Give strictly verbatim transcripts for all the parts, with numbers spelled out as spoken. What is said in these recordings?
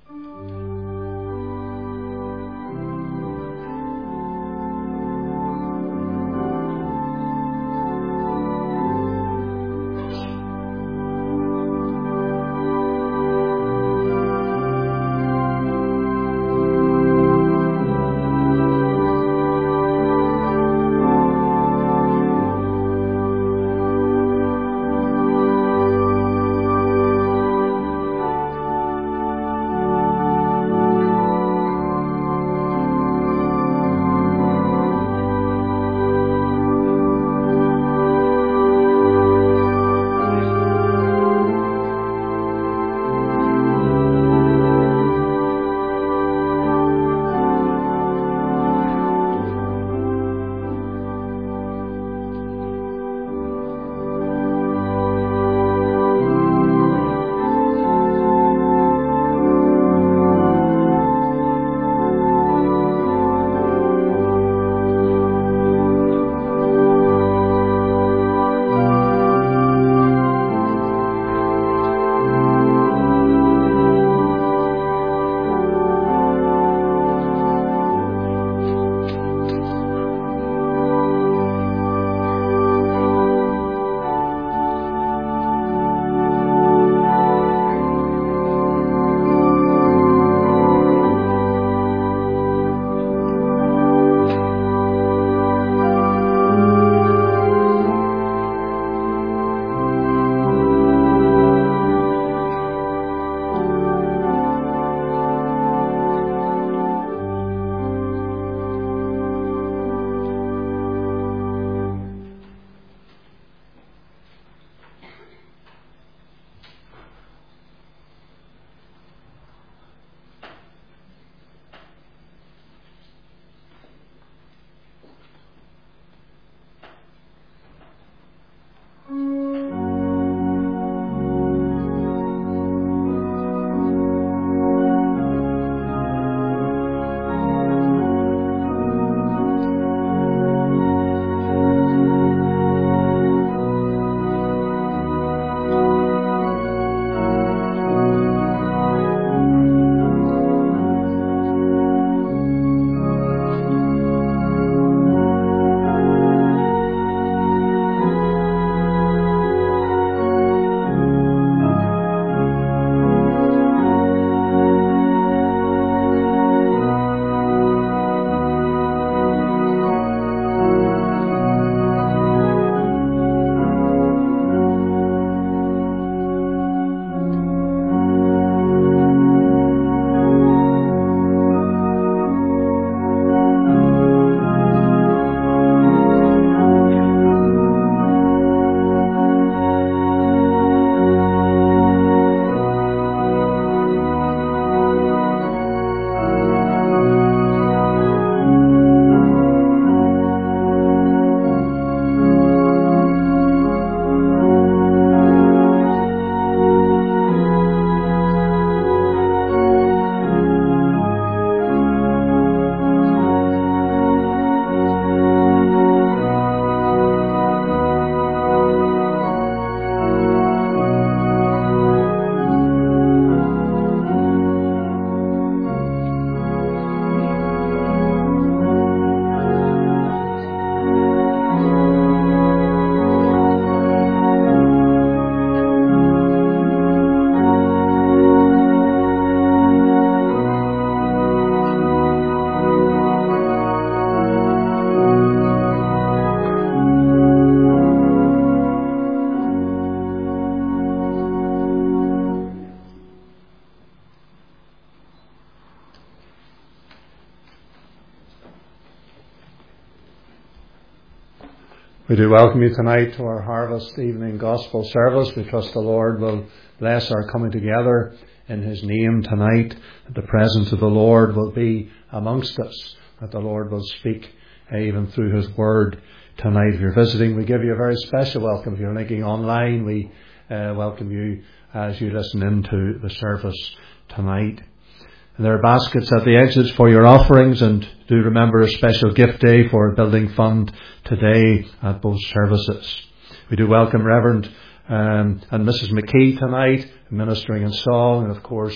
We do welcome you tonight to our Harvest Evening Gospel Service. We trust the Lord will bless our coming together in His name tonight, that the presence of the Lord will be amongst us, that the Lord will speak even through His Word tonight. If you're visiting, we give you a very special welcome. If you're linking online, we uh, welcome you as you listen into the service tonight. And there are baskets at the exits for your offerings, and do remember a special gift day for a building fund today at both services. We do welcome Reverend um, and Missus McKee tonight, ministering in song, and of course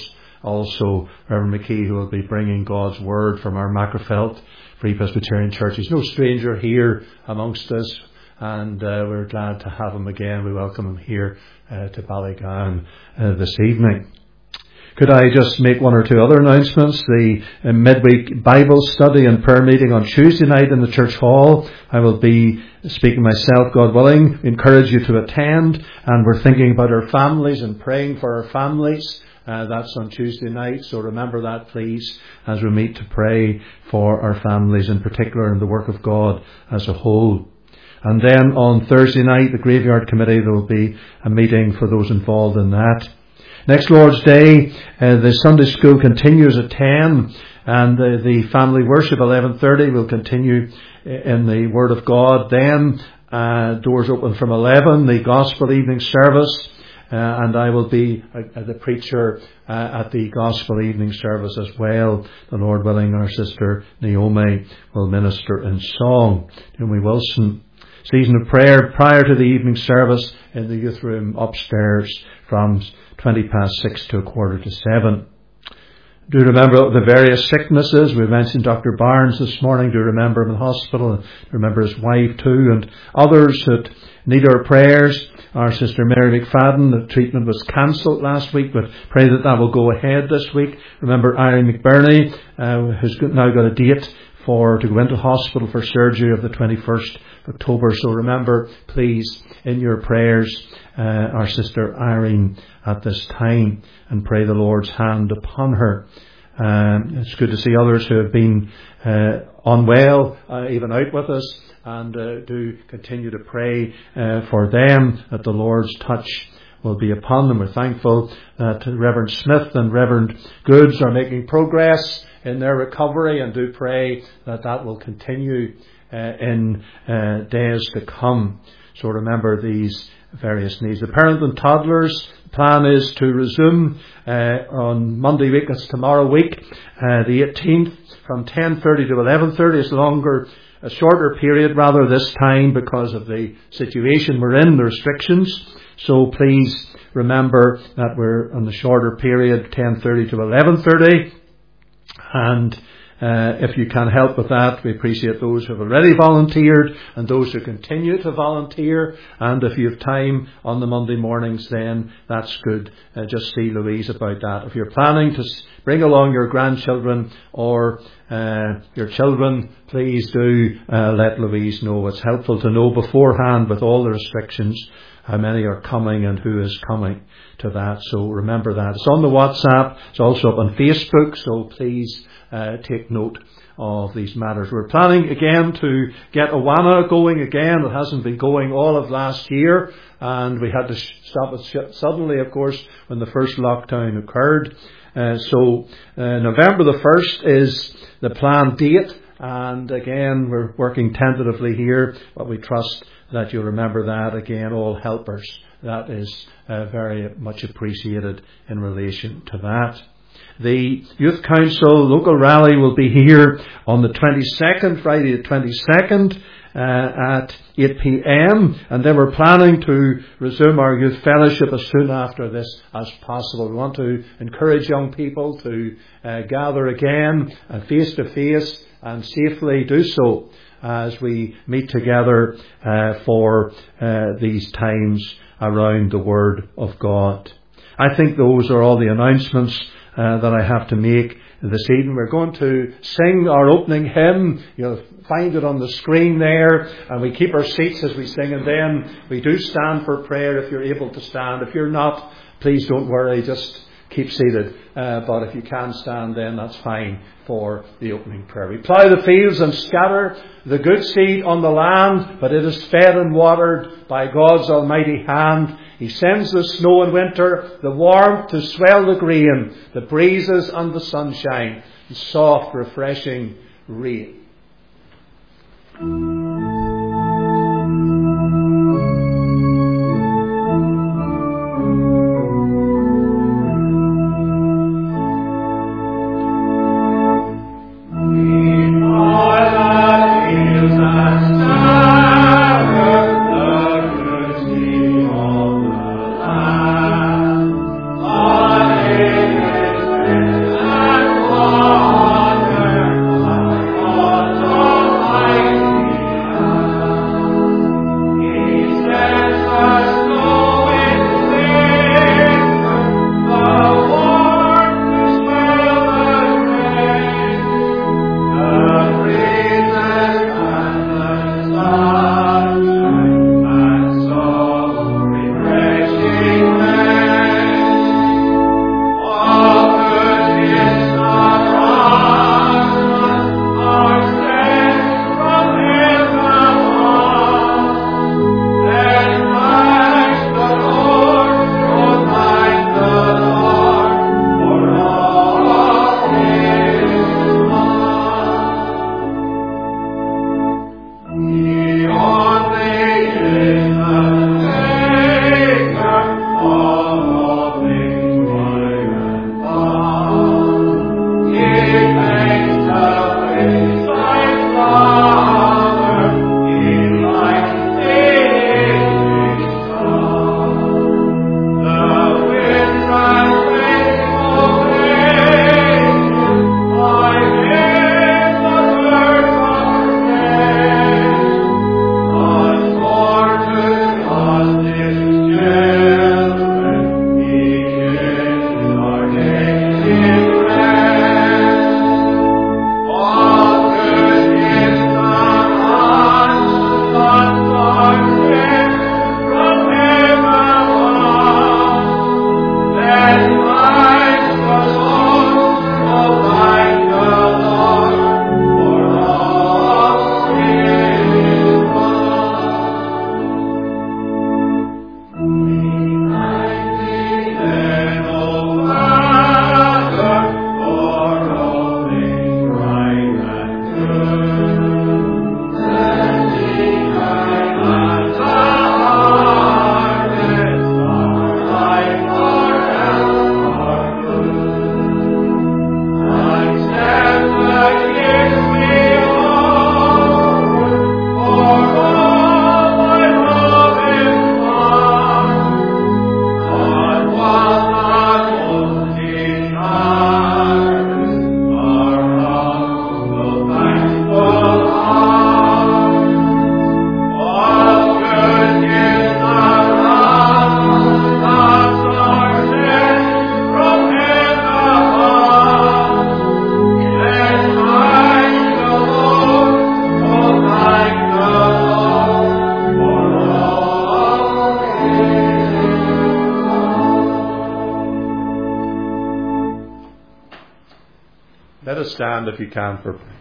also Reverend McKee, who will be bringing God's Word from our Macrofelt Free Presbyterian Church. He's no stranger here amongst us, and uh, we're glad to have him again. We welcome him here uh, to Ballygowan uh, this evening. Could I just make one or two other announcements? The uh, midweek Bible study and prayer meeting on Tuesday night in the church hall. I will be speaking myself, God willing. We encourage you to attend, and we're thinking about our families and praying for our families. Uh, that's on Tuesday night, so remember that, please, as we meet to pray for our families in particular and the work of God as a whole. And then on Thursday night, the Graveyard Committee, there will be a meeting for those involved in that. Next Lord's Day, uh, the Sunday school continues at ten, and uh, the family worship eleven thirty will continue in the Word of God. Then uh, doors open from eleven, the Gospel evening service, uh, and I will be uh, the preacher uh, at the Gospel evening service as well. The Lord willing, our sister Naomi will minister in song. Naomi Wilson. Season of prayer prior to the evening service in the youth room upstairs from twenty past six to a quarter to seven. Do remember the various sicknesses. We mentioned Doctor Barnes this morning. Do remember him in hospital. Remember his wife too, and others that need our prayers. Our sister Mary McFadden, the treatment was cancelled last week, but pray that that will go ahead this week. Remember Irene McBurney, uh, who's now got a date for to go into hospital for surgery of the twenty-first of October. So remember, please, in your prayers, uh, our sister Irene at this time, and pray the Lord's hand upon her. Um, it's good to see others who have been uh, unwell, uh, even out with us, and uh, do continue to pray uh, for them, that the Lord's touch will be upon them. We're thankful that Reverend Smith and Reverend Goods are making progress in their recovery, and do pray that that will continue uh, in uh, days to come. So remember these various needs. The parent and toddlers plan is to resume uh, on Monday week, that's tomorrow week, uh, the eighteenth, from ten thirty to eleven thirty. It's longer, a shorter period rather this time because of the situation we're in, the restrictions. So please remember that we're on the shorter period, ten thirty to eleven thirty. And uh, if you can help with that, we appreciate those who have already volunteered and those who continue to volunteer. And if you have time on the Monday mornings, then that's good. Uh, just see Louise about that. If you're planning to bring along your grandchildren or uh, your children, please do uh, let Louise know. It's helpful to know beforehand, with all the restrictions, how many are coming and who is coming to that. So remember that. It's on the WhatsApp. It's also up on Facebook. So please uh, take note of these matters. We're planning again to get Awana going again. It hasn't been going all of last year, and we had to stop it suddenly, of course, when the first lockdown occurred. Uh, so uh, November the first is the planned date. And again, we're working tentatively here, but we trust that you'll remember that. Again, all helpers, that is uh, very much appreciated in relation to that. The Youth Council local rally will be here on the twenty-second, Friday the twenty-second, uh, at eight p.m. And then we're planning to resume our youth fellowship as soon after this as possible. We want to encourage young people to uh, gather again uh, face to face and safely do so as we meet together uh, for uh, these times around the Word of God. I think those are all the announcements uh, that I have to make this evening. We're going to sing our opening hymn. You'll find it on the screen there, and we keep our seats as we sing, and then we do stand for prayer if you're able to stand. If you're not, please don't worry, just keep seated. Uh, but if you can stand, then that's fine for the opening prayer. We plough the fields and scatter the good seed on the land, but it is fed and watered by God's almighty hand. He sends the snow in winter, the warmth to swell the grain, the breezes and the sunshine, the soft, refreshing rain. Amen. Let us stand if you can for prayer.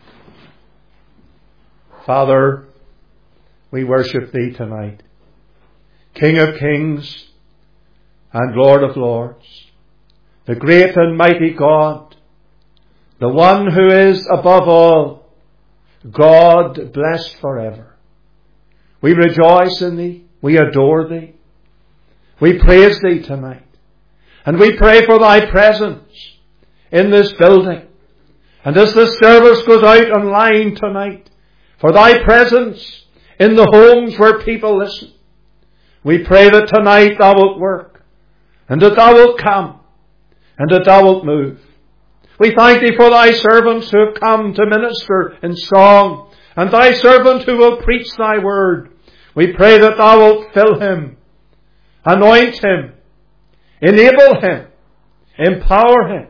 Father, we worship Thee tonight, King of kings and Lord of lords, the great and mighty God, the one who is above all, God blessed forever. We rejoice in Thee, we adore Thee, we praise Thee tonight, and we pray for Thy presence in this building. And as this service goes out online tonight, for Thy presence in the homes where people listen, we pray that tonight Thou wilt work, and that Thou wilt come, and that Thou wilt move. We thank Thee for Thy servants who have come to minister in song, and Thy servant who will preach Thy word. We pray that Thou wilt fill him, anoint him, enable him, empower him,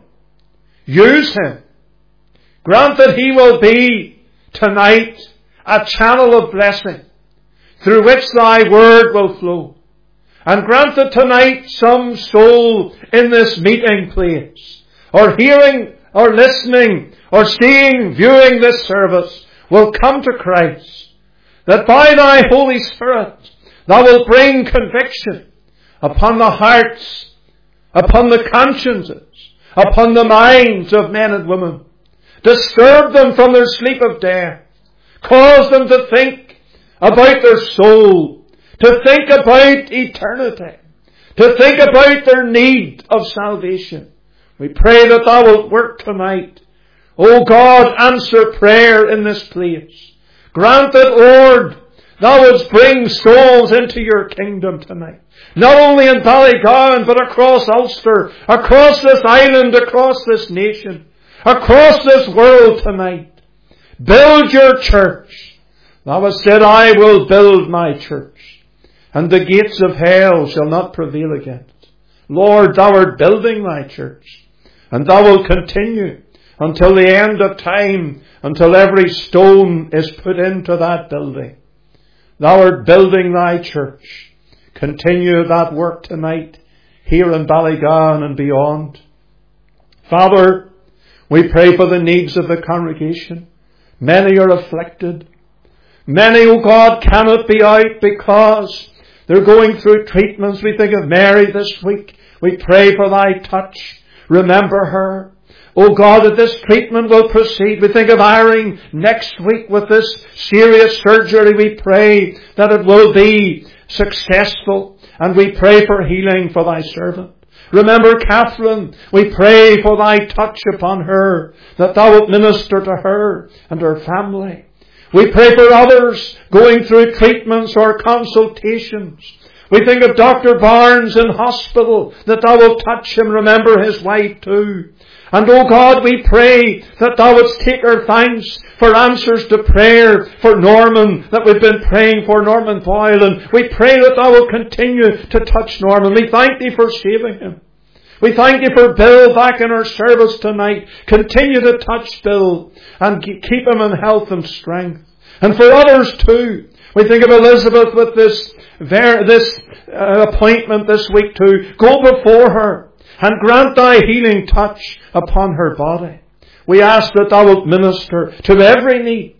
use him. Grant that he will be tonight a channel of blessing through which Thy word will flow. And grant that tonight some soul in this meeting place, or hearing, or listening, or seeing, viewing this service, will come to Christ. That by Thy Holy Spirit Thou wilt bring conviction upon the hearts, upon the consciences, upon the minds of men and women. Disturb them from their sleep of death. Cause them to think about their soul, to think about eternity, to think about their need of salvation. We pray that Thou wilt work tonight. O God, answer prayer in this place. Grant that, Lord, Thou wouldst bring souls into Your kingdom tonight. Not only in Ballygowan, but across Ulster, across this island, across this nation, across this world tonight. Build Your church. Thou hast said, I will build My church, and the gates of hell shall not prevail against it. Lord, Thou art building Thy church, and Thou wilt continue until the end of time, until every stone is put into that building. Thou art building Thy church. Continue that work tonight, here in Ballygowan and beyond. Father, we pray for the needs of the congregation. Many are afflicted. Many, O God, cannot be out because they're going through treatments. We think of Mary this week. We pray for Thy touch. Remember her. O God, that this treatment will proceed. We think of Iring next week with this serious surgery. We pray that it will be successful. And we pray for healing for Thy servant. Remember Catherine. We pray for Thy touch upon her, that Thou wilt minister to her and her family. We pray for others going through treatments or consultations. We think of Doctor Barnes in hospital, that Thou wilt touch him. Remember his wife too. And, O God, we pray that Thou wouldst take our thanks for answers to prayer for Norman, that we've been praying for Norman Boyle. And we pray that Thou wilt continue to touch Norman. We thank Thee for saving him. We thank Thee for Bill back in our service tonight. Continue to touch Bill and keep him in health and strength. And for others too. We think of Elizabeth with this, this uh, appointment this week too. Go before her and grant Thy healing touch upon her body. We ask that Thou wilt minister to every need.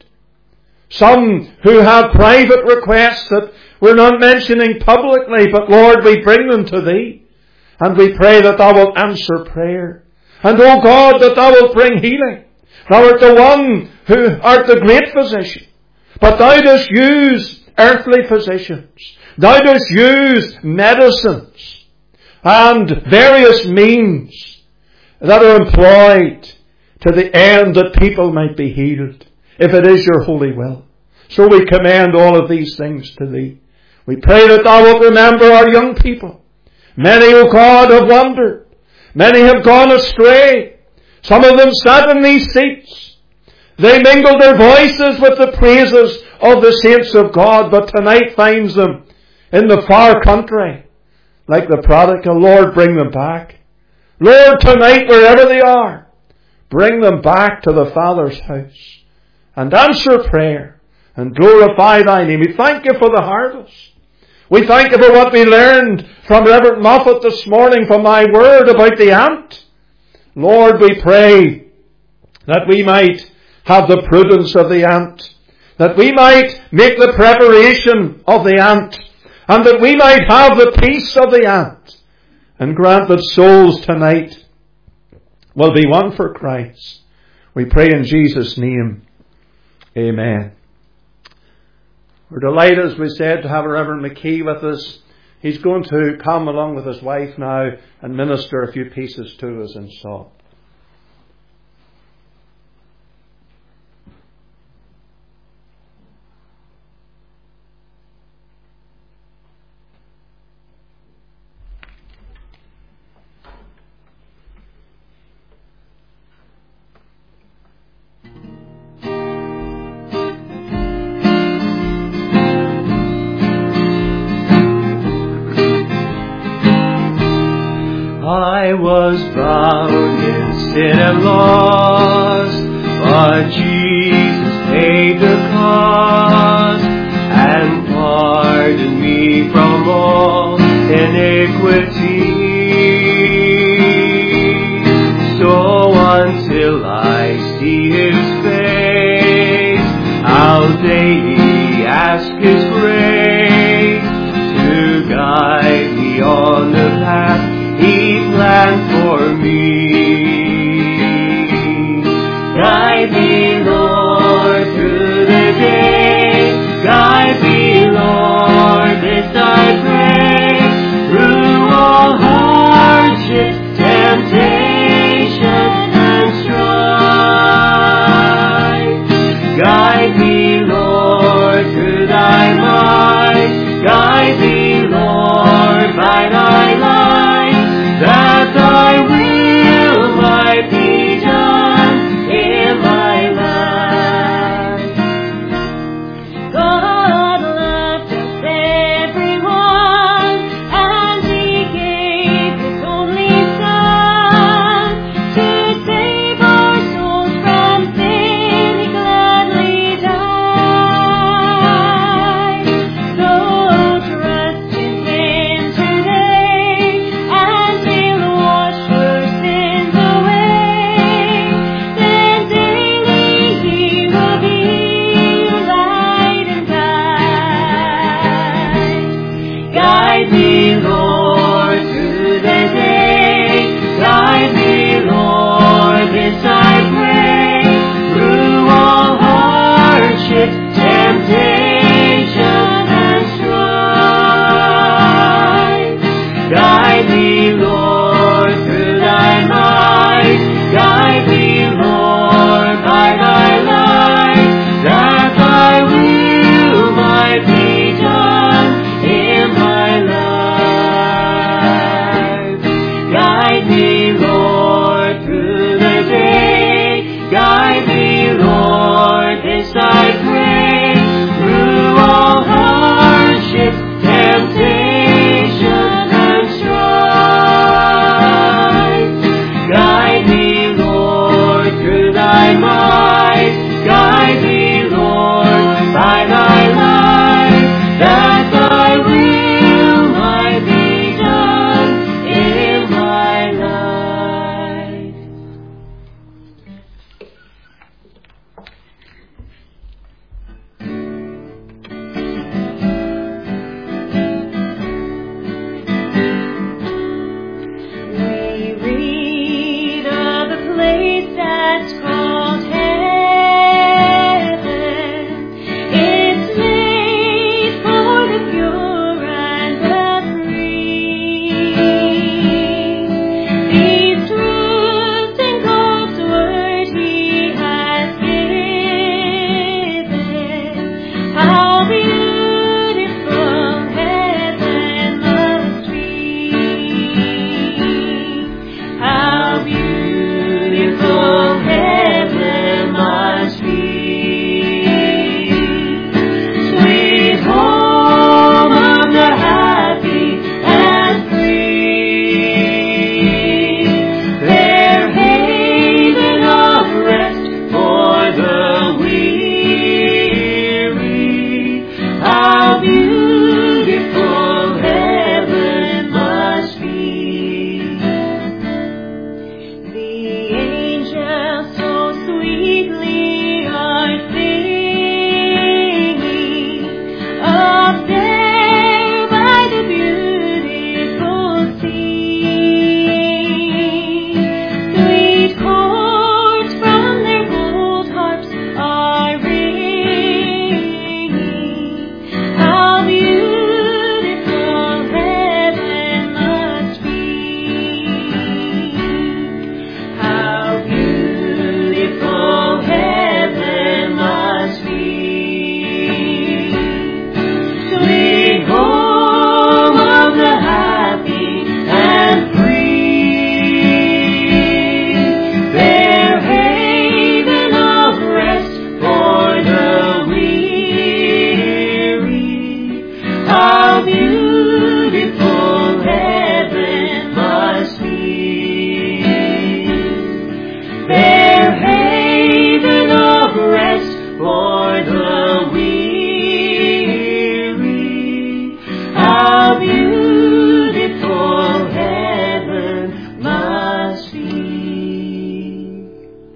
Some who have private requests that we're not mentioning publicly, but Lord, we bring them to Thee. And we pray that Thou wilt answer prayer. And, O God, that Thou wilt bring healing. Thou art the one who art the great physician. But Thou dost use earthly physicians. Thou dost use medicines and various means that are employed to the end that people might be healed, if it is Your holy will. So we commend all of these things to Thee. We pray that Thou wilt remember our young people. Many, O God, have wandered. Many have gone astray. Some of them sat in these seats. They mingled their voices with the praises of the saints of God, but tonight finds them in the far country. Like the prodigal, Lord, bring them back. Lord, tonight, wherever they are, bring them back to the Father's house and answer prayer and glorify Thy name. We thank You for the harvest. We thank You for what we learned from Reverend Moffat this morning from Thy word about the ant. Lord, we pray that we might have the prudence of the ant, that we might make the preparation of the ant, and that we might have the peace of the ant, and grant that souls tonight will be won for Christ. We pray in Jesus' name. Amen. We're delighted, as we said, to have Reverend McKee with us. He's going to come along with his wife now and minister a few pieces to us in song. I was bound in sin and lost, but Jesus paid the cost and pardoned me from all iniquity. So until I see His face, I'll daily ask His grace to guide me on the path He planned for me. Guide me, Lord, through the day. Guide me, Lord, this I pray. Through all hardship, temptation, and strife. Guide me, Lord, through Thy might. Guide me, Lord, by Thy light, that Thy will see.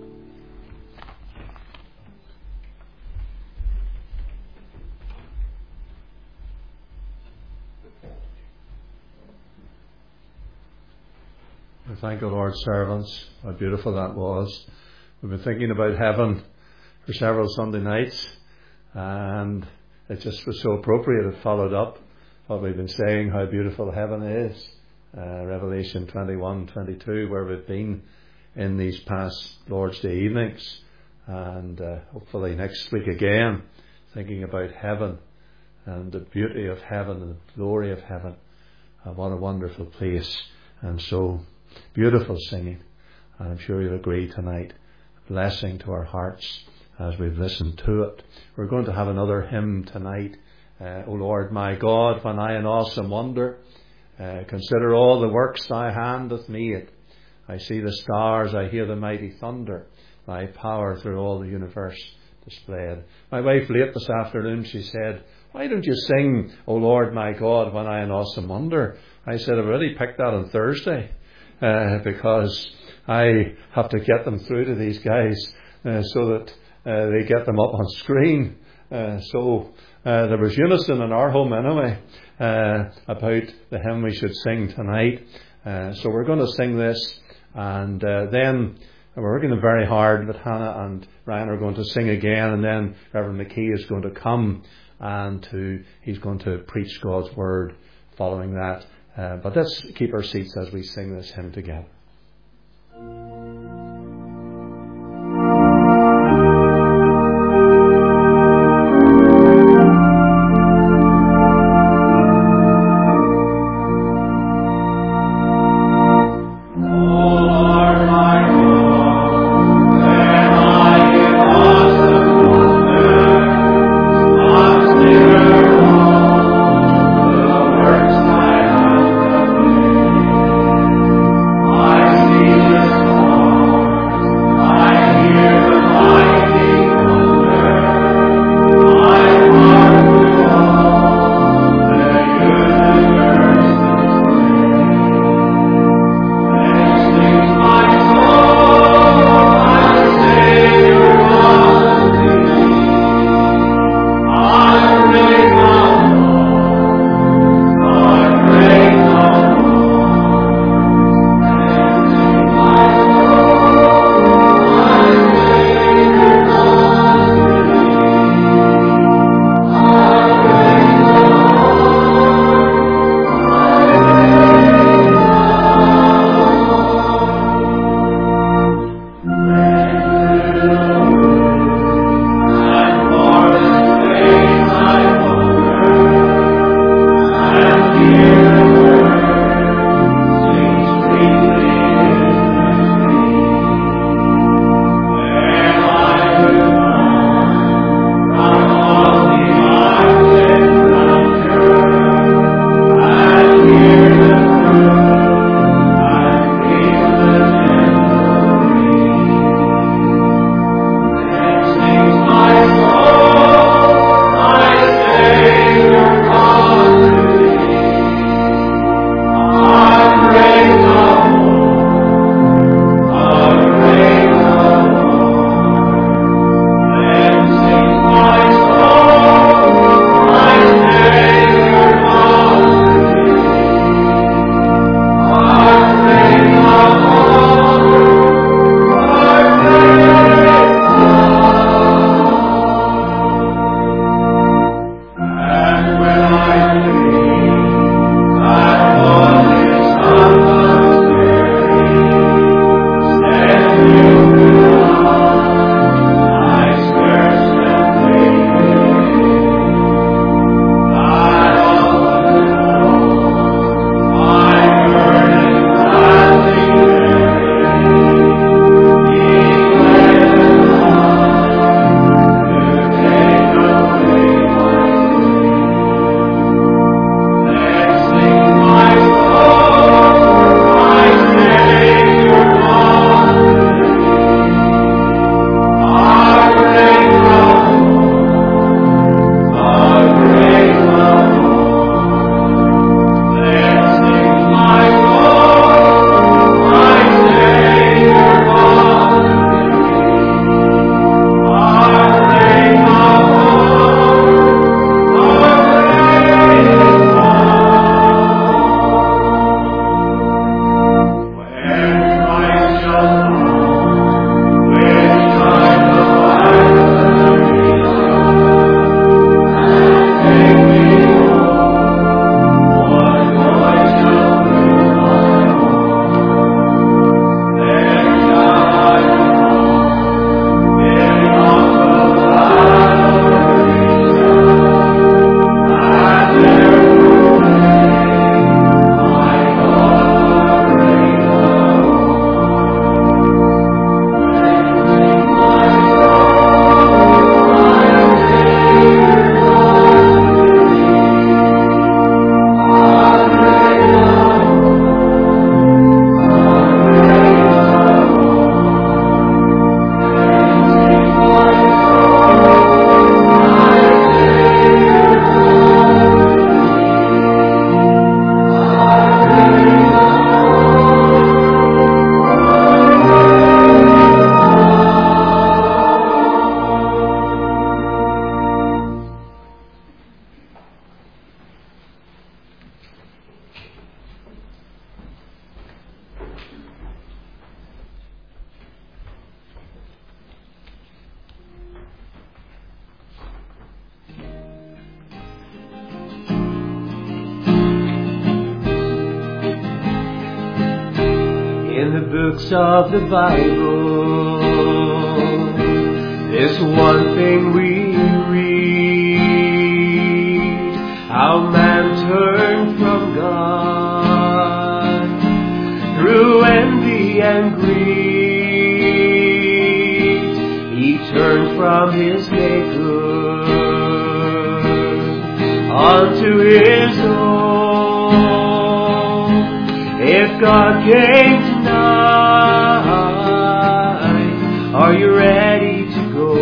We thank the Lord's servants. How beautiful that was. We've been thinking about heaven for several Sunday nights, and it just was so appropriate. It followed up what we've been saying, how beautiful heaven is. Uh, Revelation twenty-one, twenty-two, where we've been in these past Lord's Day evenings, and uh, hopefully next week again, thinking about heaven and the beauty of heaven and the glory of heaven. Uh, what a wonderful place, and so beautiful singing. And I'm sure you'll agree tonight. Blessing to our hearts as we've listened to it. We're going to have another hymn tonight. Uh, O Lord my God, when I in awesome wonder uh, consider all the works thy hand hath made. I see the stars, I hear the mighty thunder, thy power through all the universe displayed. My wife late this afternoon, she said, why don't you sing, O Lord my God, when I in awesome wonder? I said, I've already picked that on Thursday. Uh, because I have to get them through to these guys uh, so that uh, they get them up on screen. Uh, so uh, there was unison in our home anyway uh, about the hymn we should sing tonight. Uh, so we're going to sing this, and uh, then we're working very hard, but Hannah and Ryan are going to sing again, and then Reverend McKee is going to come and to he's going to preach God's word following that. Uh, but let's keep our seats as we sing this hymn together. I see the books of the Bible, there's one thing we read, how man turned from God through envy and greed. He turned from his Maker unto his own. If God came tonight, are you ready to go?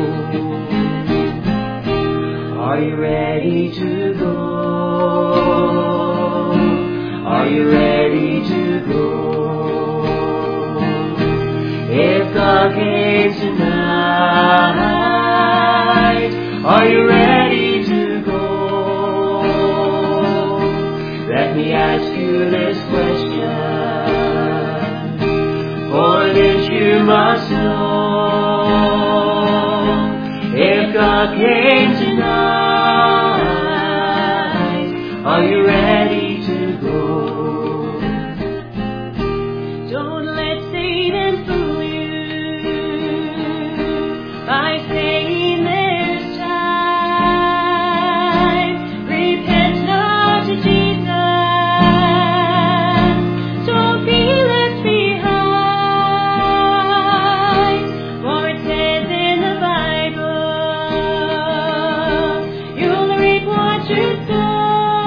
Are you ready to go? Are you ready to go? If God came tonight, are you ready to go? Let me ask you this question, for this you must know. If God came tonight, are you ready to go? Don't let Satan fool you by saying this time. Repent now to Jesus. Don't be left behind. For it says in the Bible, you'll reap what you sow.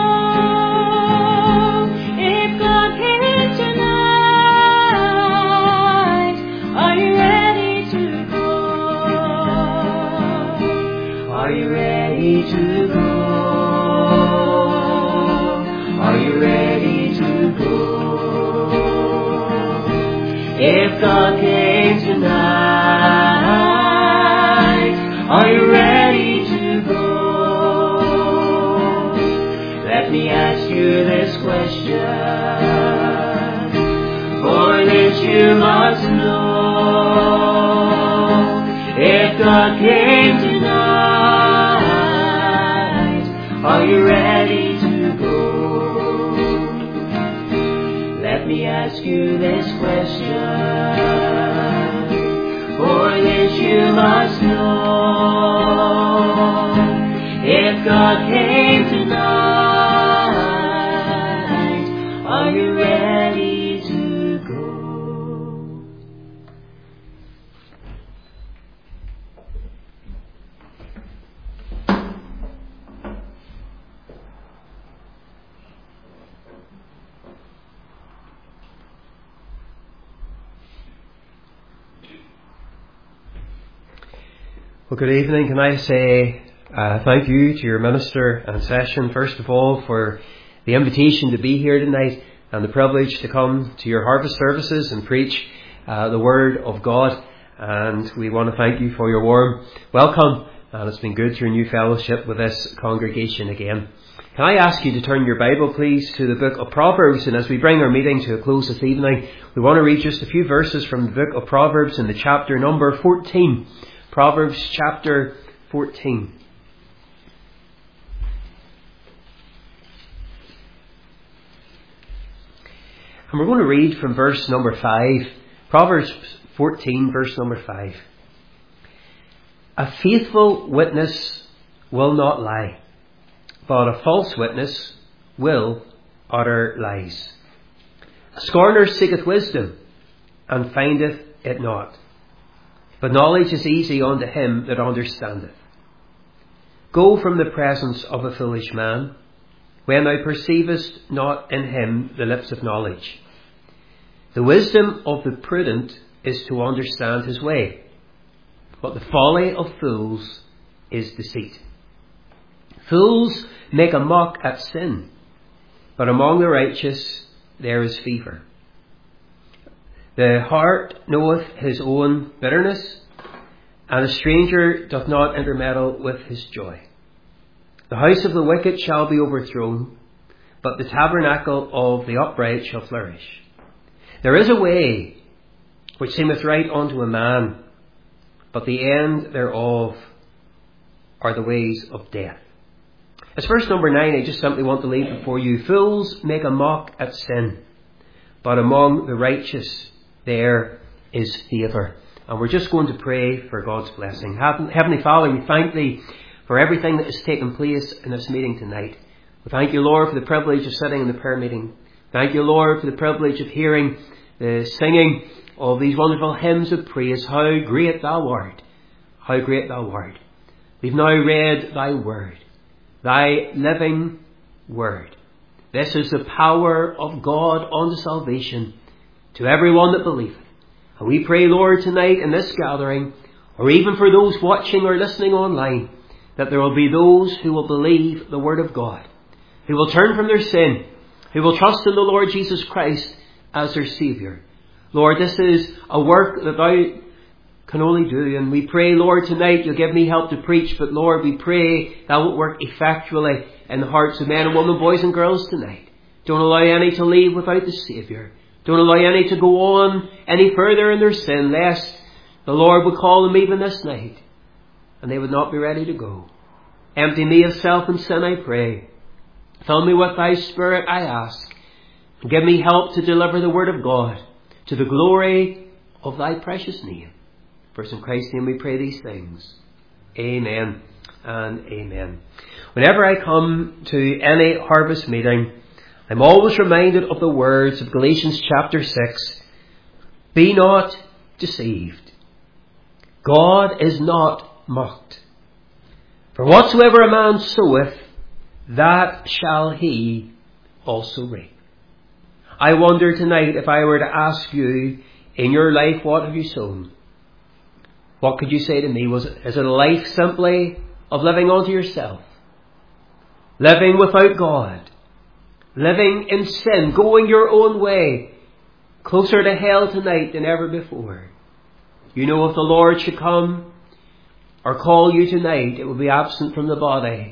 If God came tonight, are you ready to go? Are you ready to go? Are you ready to go? If God came tonight, are you ready to go? Let me ask you this question, for this you must know. If God came tonight, are you ready to go? Let me ask you this question, for this you must know. If God came tonight, are you ready to go? Well, good evening. Can I say uh, thank you to your minister and session, first of all, for the invitation to be here tonight and the privilege to come to your harvest services and preach uh, the Word of God. And we want to thank you for your warm welcome, and it's been good to renew fellowship with this congregation again. Can I ask you to turn your Bible, please, to the book of Proverbs? And as we bring our meeting to a close this evening, we want to read just a few verses from the book of Proverbs in the chapter number fourteen. Proverbs chapter fourteen. And we're going to read from verse number five. Proverbs fourteen, verse number five. A faithful witness will not lie, but a false witness will utter lies. A scorner seeketh wisdom, and findeth it not. But knowledge is easy unto him that understandeth. Go from the presence of a foolish man, when thou perceivest not in him the lips of knowledge. The wisdom of the prudent is to understand his way, but the folly of fools is deceit. Fools make a mock at sin, but among the righteous there is fever. The heart knoweth his own bitterness, and a stranger doth not intermeddle with his joy. The house of the wicked shall be overthrown, but the tabernacle of the upright shall flourish. There is a way which seemeth right unto a man, but the end thereof are the ways of death. As verse number nine, I just simply want to leave before you. Fools make a mock at sin, but among the righteous there is favour. And we're just going to pray for God's blessing. Heavenly Father, we thank Thee for everything that has taken place in this meeting tonight. We thank You, Lord, for the privilege of sitting in the prayer meeting. Thank You, Lord, for the privilege of hearing the singing of these wonderful hymns of praise. How great Thou art! How great Thou art! We've now read Thy word, Thy living word. This is the power of God unto salvation to everyone that believeth. And we pray, Lord, tonight in this gathering, or even for those watching or listening online, that there will be those who will believe the word of God, who will turn from their sin, who will trust in the Lord Jesus Christ as their Saviour. Lord, this is a work that Thou can only do. And we pray, Lord, tonight You'll give me help to preach. But Lord, we pray Thou wilt work effectually in the hearts of men and women, boys and girls tonight. Don't allow any to leave without the Saviour. Don't allow any to go on any further in their sin, lest the Lord would call them even this night and they would not be ready to go. Empty me of self and sin, I pray. Fill me with Thy Spirit, I ask. And give me help to deliver the word of God to the glory of Thy precious name. For in Christ's name we pray these things. Amen and amen. Whenever I come to any harvest meeting, I'm always reminded of the words of Galatians chapter six. Be not deceived. God is not mocked. For whatsoever a man soweth, that shall he also reap. I wonder tonight, if I were to ask you, in your life, what have you sown? What could you say to me? Was it, is it a life simply of living unto yourself? Living without God? Living in sin, going your own way, closer to hell tonight than ever before? You know, if the Lord should come or call you tonight, it will be absent from the body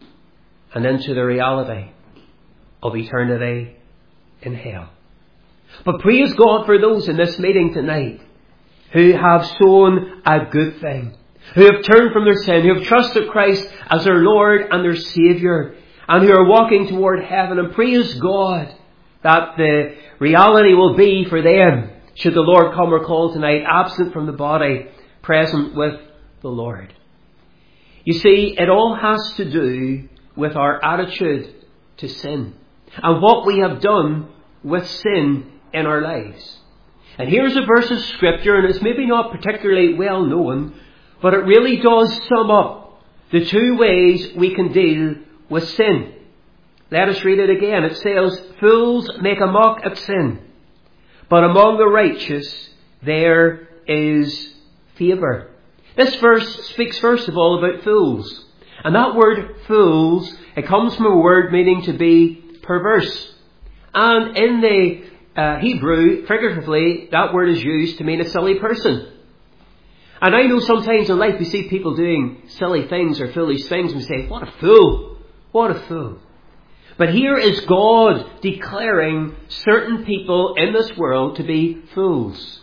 and into the reality of eternity in hell. But praise God for those in this meeting tonight who have sown a good thing, who have turned from their sin, who have trusted Christ as their Lord and their Saviour, and who are walking toward heaven. And praise God that the reality will be for them, should the Lord come or call tonight, absent from the body, present with the Lord. You see, it all has to do with our attitude to sin and what we have done with sin in our lives. And here's a verse of Scripture, and it's maybe not particularly well known, but it really does sum up the two ways we can deal with sin. Let us read it again. It says, fools make a mock at sin, but among the righteous there is favour. This verse speaks first of all about fools. And that word fools, it comes from a word meaning to be perverse. And in the uh, Hebrew, figuratively, that word is used to mean a silly person. And I know sometimes in life we see people doing silly things or foolish things and we say, what a fool! What a fool! But here is God declaring certain people in this world to be fools.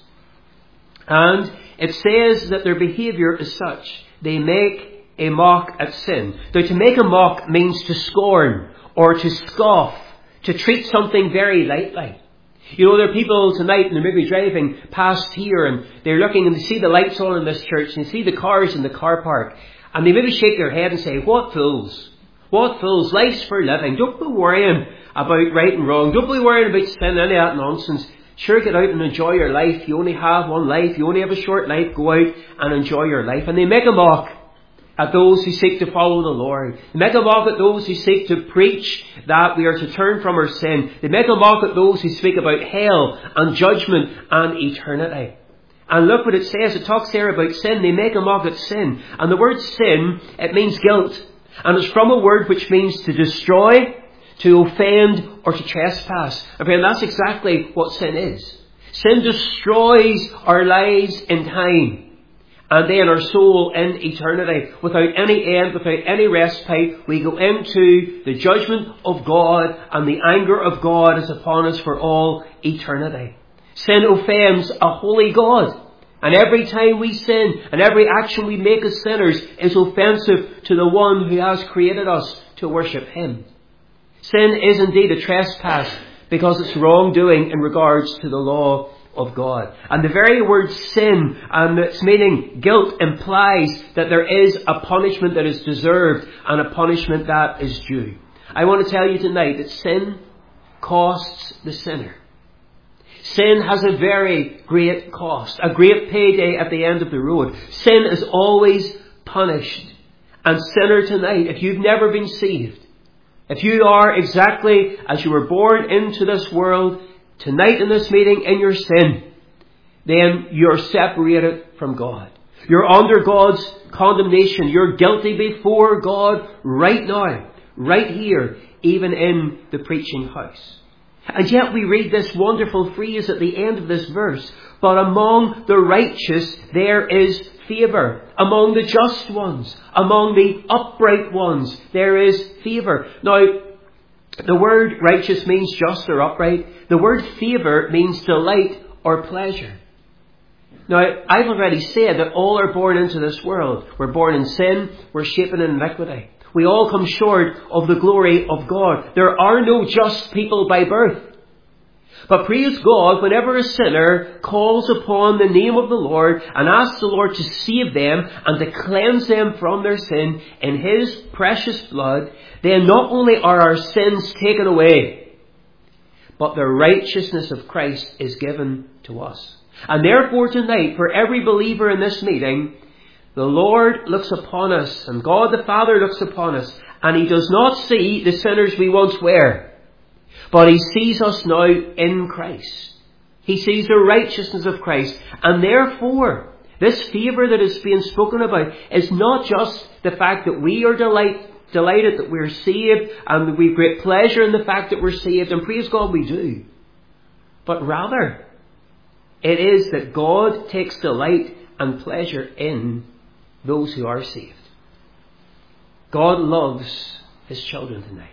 And it says that their behaviour is such. They make a mock at sin. Now, to make a mock means to scorn or to scoff, to treat something very lightly. You know, there are people tonight, and they're maybe driving past here, and they're looking and they see the lights on in this church, and they see the cars in the car park, and they maybe shake their head and say, what fools! What fools! Life's for living. Don't be worrying about right and wrong. Don't be worrying about sin, any of that nonsense. Sure, get out and enjoy your life. You only have one life. You only have a short life. Go out and enjoy your life. And they make a mock at those who seek to follow the Lord. They make a mock at those who seek to preach that we are to turn from our sin. They make a mock at those who speak about hell and judgment and eternity. And look what it says. It talks there about sin. They make a mock at sin. And the word sin, it means guilt. And it's from a word which means to destroy, to offend, or to trespass. And that's exactly what sin is. Sin destroys our lives in time, and then our soul in eternity. Without any end, without any respite, we go into the judgment of God, and the anger of God is upon us for all eternity. Sin offends a holy God. And every time we sin, and every action we make as sinners, is offensive to the one who has created us to worship Him. Sin is indeed a trespass because it's wrongdoing in regards to the law of God. And the very word sin and its meaning guilt implies that there is a punishment that is deserved and a punishment that is due. I want to tell you tonight that sin costs the sinner. Sin has a very great cost, a great payday at the end of the road. Sin is always punished. And sinner tonight, if you've never been saved, if you are exactly as you were born into this world, tonight in this meeting in your sin, then you're separated from God. You're under God's condemnation. You're guilty before God right now, right here, even in the preaching house. And yet we read this wonderful phrase at the end of this verse, but among the righteous there is favour. Among the just ones, among the upright ones, there is favour. Now, the word righteous means just or upright. The word favour means delight or pleasure. Now, I've already said that all are born into this world. We're born in sin. We're shapen in iniquity. We all come short of the glory of God. There are no just people by birth. But praise God, whenever a sinner calls upon the name of the Lord and asks the Lord to save them and to cleanse them from their sin in His precious blood, then not only are our sins taken away, but the righteousness of Christ is given to us. And therefore tonight, for every believer in this meeting, the Lord looks upon us, and God the Father looks upon us, and He does not see the sinners we once were, but He sees us now in Christ. He sees the righteousness of Christ, and therefore this favour that is being spoken about is not just the fact that we are delight, delighted that we're saved, and we have great pleasure in the fact that we're saved, and praise God we do, but rather it is that God takes delight and pleasure in those who are saved. God loves His children tonight.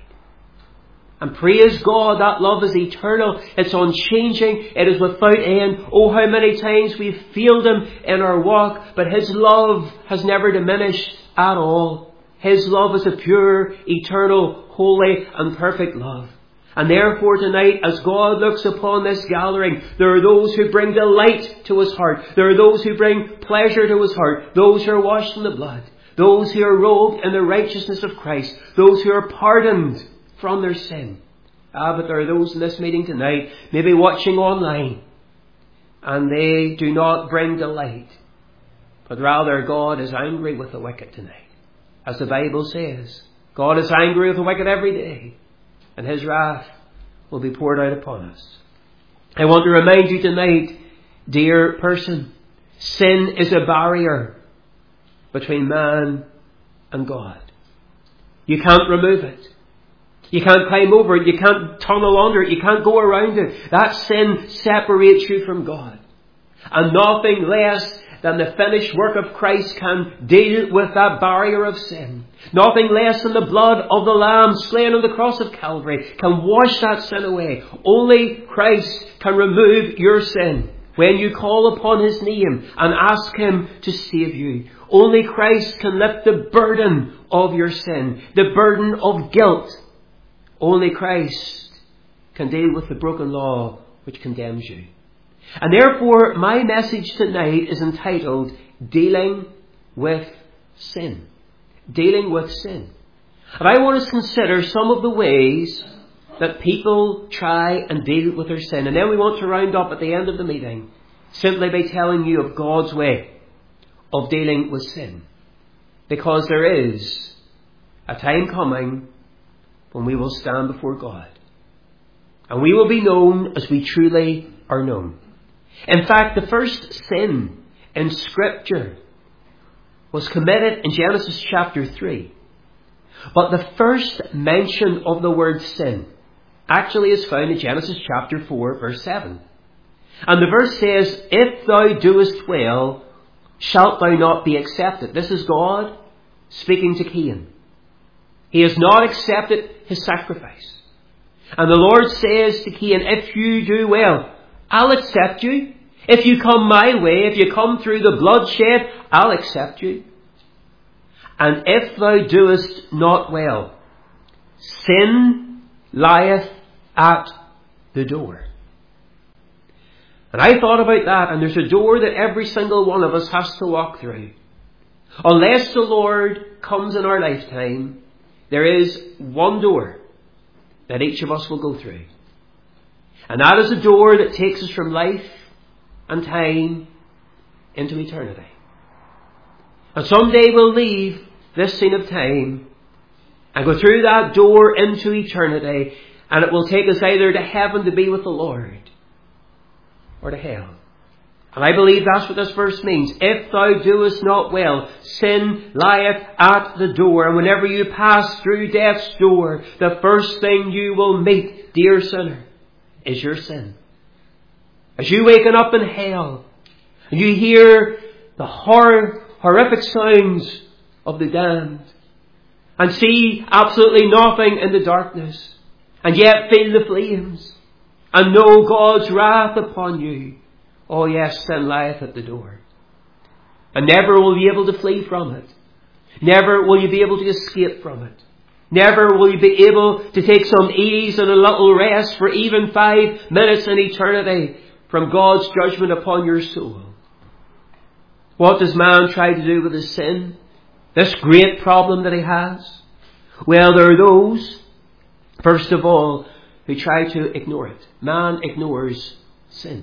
And praise God, that love is eternal. It's unchanging. It is without end. Oh, how many times we've failed Him in our walk, but His love has never diminished at all. His love is a pure, eternal, holy and perfect love. And therefore tonight, as God looks upon this gathering, there are those who bring delight to His heart. There are those who bring pleasure to His heart. Those who are washed in the blood. Those who are robed in the righteousness of Christ. Those who are pardoned from their sin. Ah, but there are those in this meeting tonight, maybe watching online, and they do not bring delight. But rather God is angry with the wicked tonight. As the Bible says, God is angry with the wicked every day, and His wrath will be poured out upon us. I want to remind you tonight, dear person, sin is a barrier between man and God. You can't remove it. You can't climb over it. You can't tunnel under it. You can't go around it. That sin separates you from God. And nothing less than the finished work of Christ can deal with that barrier of sin. Nothing less than the blood of the Lamb slain on the cross of Calvary can wash that sin away. Only Christ can remove your sin when you call upon His name and ask Him to save you. Only Christ can lift the burden of your sin, the burden of guilt. Only Christ can deal with the broken law which condemns you. And therefore, my message tonight is entitled, Dealing with Sin. Dealing with sin. And I want us to consider some of the ways that people try and deal with their sin. And then we want to round up at the end of the meeting simply by telling you of God's way of dealing with sin. Because there is a time coming when we will stand before God. And we will be known as we truly are known. In fact, the first sin in Scripture was committed in Genesis chapter three. But the first mention of the word sin actually is found in Genesis chapter four, verse seven. And the verse says, If thou doest well, shalt thou not be accepted. This is God speaking to Cain. He has not accepted his sacrifice. And the Lord says to Cain, if you do well, I'll accept you. If you come my way, if you come through the bloodshed, I'll accept you. And if thou doest not well, sin lieth at the door. And I thought about that, and there's a door that every single one of us has to walk through. Unless the Lord comes in our lifetime, there is one door that each of us will go through. And that is a door that takes us from life and time into eternity. And someday we'll leave this scene of time and go through that door into eternity, and it will take us either to heaven to be with the Lord or to hell. And I believe that's what this verse means. If thou doest not well, sin lieth at the door. And whenever you pass through death's door, the first thing you will meet, dear sinner, is your sin. As you waken up in hell, and you hear the horror, horrific sounds of the damned, and see absolutely nothing in the darkness, and yet feel the flames, and know God's wrath upon you, oh yes, sin lieth at the door. And never will you be able to flee from it. Never will you be able to escape from it. Never will you be able to take some ease and a little rest for even five minutes in eternity from God's judgment upon your soul. What does man try to do with his sin? This great problem that he has? Well, there are those, first of all, who try to ignore it. Man ignores sin.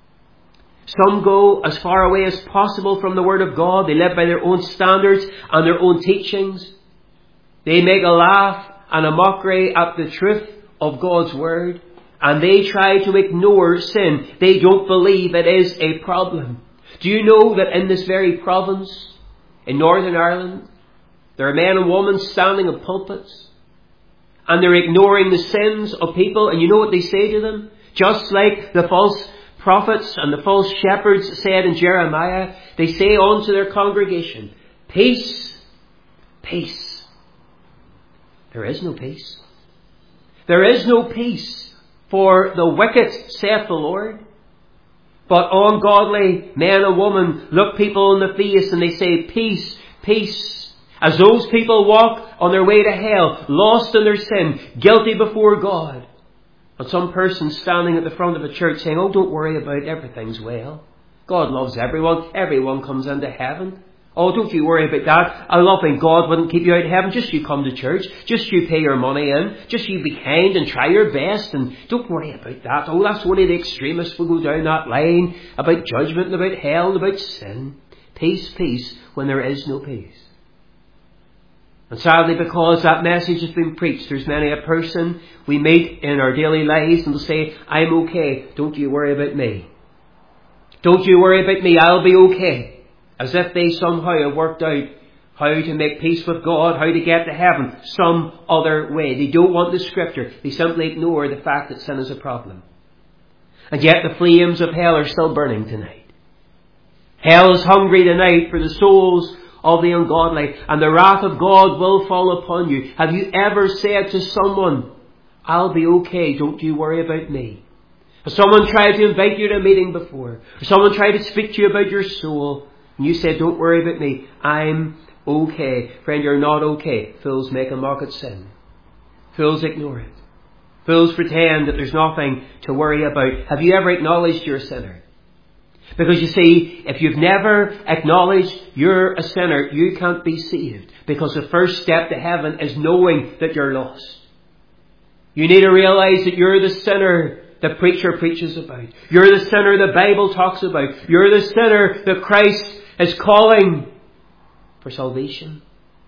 Some go as far away as possible from the Word of God. They live by their own standards and their own teachings. They make a laugh and a mockery at the truth of God's Word. And they try to ignore sin. They don't believe it is a problem. Do you know that in this very province, in Northern Ireland, there are men and women standing in pulpits, and they're ignoring the sins of people, and you know what they say to them? Just like the false prophets and the false shepherds said in Jeremiah, they say unto their congregation, peace, peace. There is no peace. There is no peace for the wicked, saith the Lord. But ungodly men and women look people in the face and they say, peace, peace. As those people walk on their way to hell, lost in their sin, guilty before God. And some person standing at the front of a church saying, oh, don't worry about it, everything's well. God loves everyone. Everyone comes into heaven. Oh, don't you worry about that. A loving God wouldn't keep you out of heaven. Just you come to church. Just you pay your money in. Just you be kind and try your best. And don't worry about that. Oh, that's only the extremists will go down that line about judgment and about hell and about sin. Peace, peace, when there is no peace. And sadly, because that message has been preached, there's many a person we meet in our daily lives and they'll say, I'm okay. Don't you worry about me. Don't you worry about me. I'll be okay. As if they somehow have worked out how to make peace with God, how to get to heaven some other way. They don't want the Scripture. They simply ignore the fact that sin is a problem. And yet the flames of hell are still burning tonight. Hell is hungry tonight for the souls of the ungodly, and the wrath of God will fall upon you. Have you ever said to someone, I'll be okay, don't you worry about me? Has someone tried to invite you to a meeting before? Or someone tried to speak to you about your soul? And you said, don't worry about me, I'm okay. Friend, you're not okay. Fools make a mock at sin. Fools ignore it. Fools pretend that there's nothing to worry about. Have you ever acknowledged you're a sinner? Because you see, if you've never acknowledged you're a sinner, you can't be saved. Because the first step to heaven is knowing that you're lost. You need to realize that you're the sinner the preacher preaches about. You're the sinner the Bible talks about. You're the sinner that Christ is calling for salvation.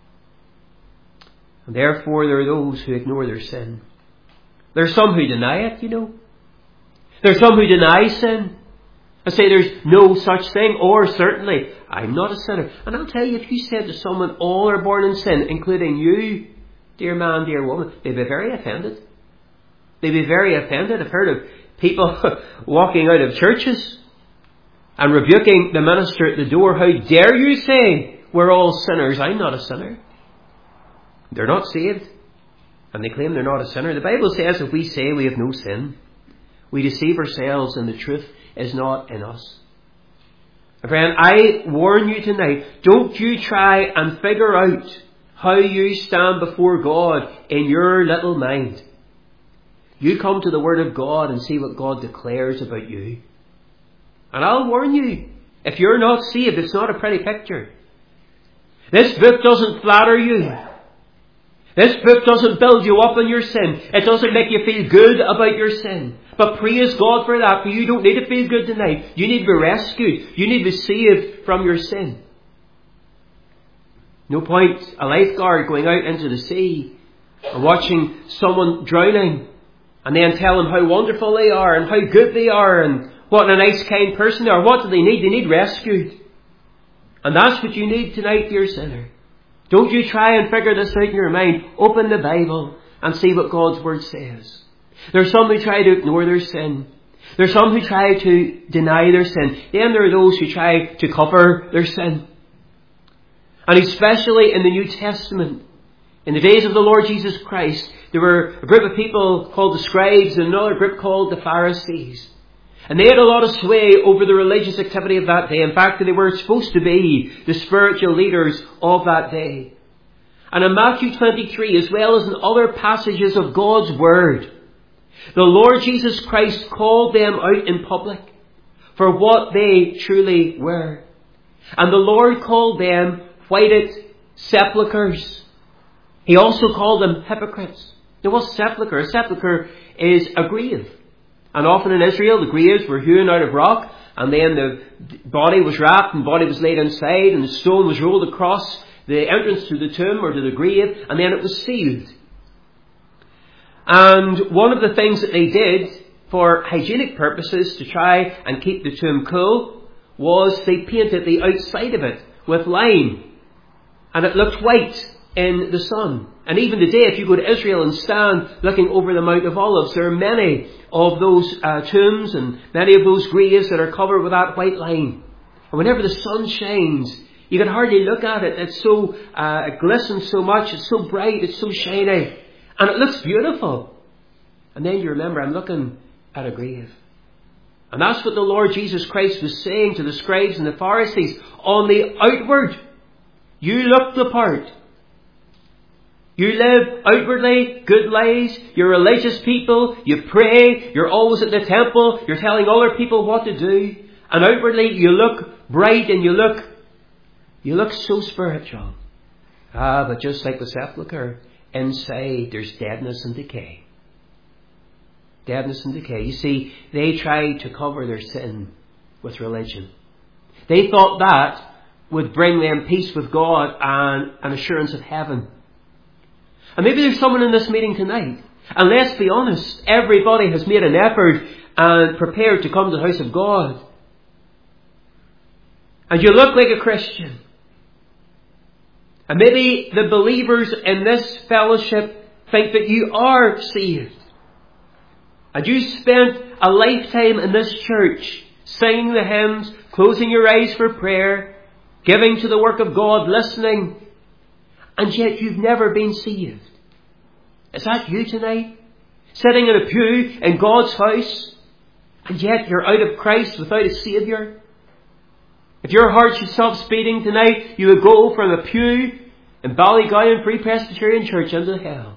And therefore there are those who ignore their sin. There are some who deny it, you know. There are some who deny sin and say there's no such thing, or certainly I'm not a sinner. And I'll tell you, if you said to someone all are born in sin, including you, dear man, dear woman, they'd be very offended. They'd be very offended. I've heard of people walking out of churches and rebuking the minister at the door. How dare you say we're all sinners? I'm not a sinner. They're not saved. And they claim they're not a sinner. The Bible says if we say we have no sin, we deceive ourselves and the truth is not in us. Friend, I warn you tonight, don't you try and figure out how you stand before God in your little mind. You come to the Word of God and see what God declares about you. And I'll warn you, if you're not saved, it's not a pretty picture. This book doesn't flatter you. This book doesn't build you up in your sin. It doesn't make you feel good about your sin. But praise God for that, for you don't need to feel good tonight. You need to be rescued. You need to be saved from your sin. No point a lifeguard going out into the sea and watching someone drowning and then tell them how wonderful they are and how good they are and what a nice, kind person they are. What do they need? They need rescued. And that's what you need tonight, dear sinner. Don't you try and figure this out in your mind. Open the Bible and see what God's Word says. There's some who try to ignore their sin. There's some who try to deny their sin. Then there are those who try to cover their sin. And especially in the New Testament, in the days of the Lord Jesus Christ, there were a group of people called the scribes and another group called the Pharisees. And they had a lot of sway over the religious activity of that day. In fact, they were supposed to be the spiritual leaders of that day. And in Matthew twenty-three, as well as in other passages of God's Word, the Lord Jesus Christ called them out in public for what they truly were. And the Lord called them whited sepulchres. He also called them hypocrites. Now, what's sepulchre? A sepulchre is a grave. And often in Israel, the graves were hewn out of rock, and then the body was wrapped and the body was laid inside, and the stone was rolled across the entrance to the tomb or to the grave, and then it was sealed. And one of the things that they did for hygienic purposes to try and keep the tomb cool was they painted the outside of it with lime, and it looked white in the sun. And even today, if you go to Israel and stand looking over the Mount of Olives, there are many of those uh, tombs and many of those graves that are covered with that white lime. And whenever the sun shines, you can hardly look at it. It's so, uh, it glistens so much, it's so bright, it's so shiny, and it looks beautiful. And then you remember, I'm looking at a grave. And that's what the Lord Jesus Christ was saying to the scribes and the Pharisees. On the outward, you look the part. You live outwardly good lives. You're religious people. You pray. You're always at the temple. You're telling other people what to do. And outwardly you look bright and you look, you look so spiritual. Ah, but just like the sepulchre, inside there's deadness and decay. Deadness and decay. You see, they tried to cover their sin with religion. They thought that would bring them peace with God and an assurance of heaven. And maybe there's someone in this meeting tonight, and let's be honest, everybody has made an effort and prepared to come to the house of God. And you look like a Christian. And maybe the believers in this fellowship think that you are saved. And you spent a lifetime in this church, singing the hymns, closing your eyes for prayer, giving to the work of God, listening, and yet you've never been saved. Is that you tonight? Sitting in a pew in God's house, and yet you're out of Christ without a Saviour? If your heart should stop beating tonight, you would go from a pew in Ballygowan Free Presbyterian Church into hell.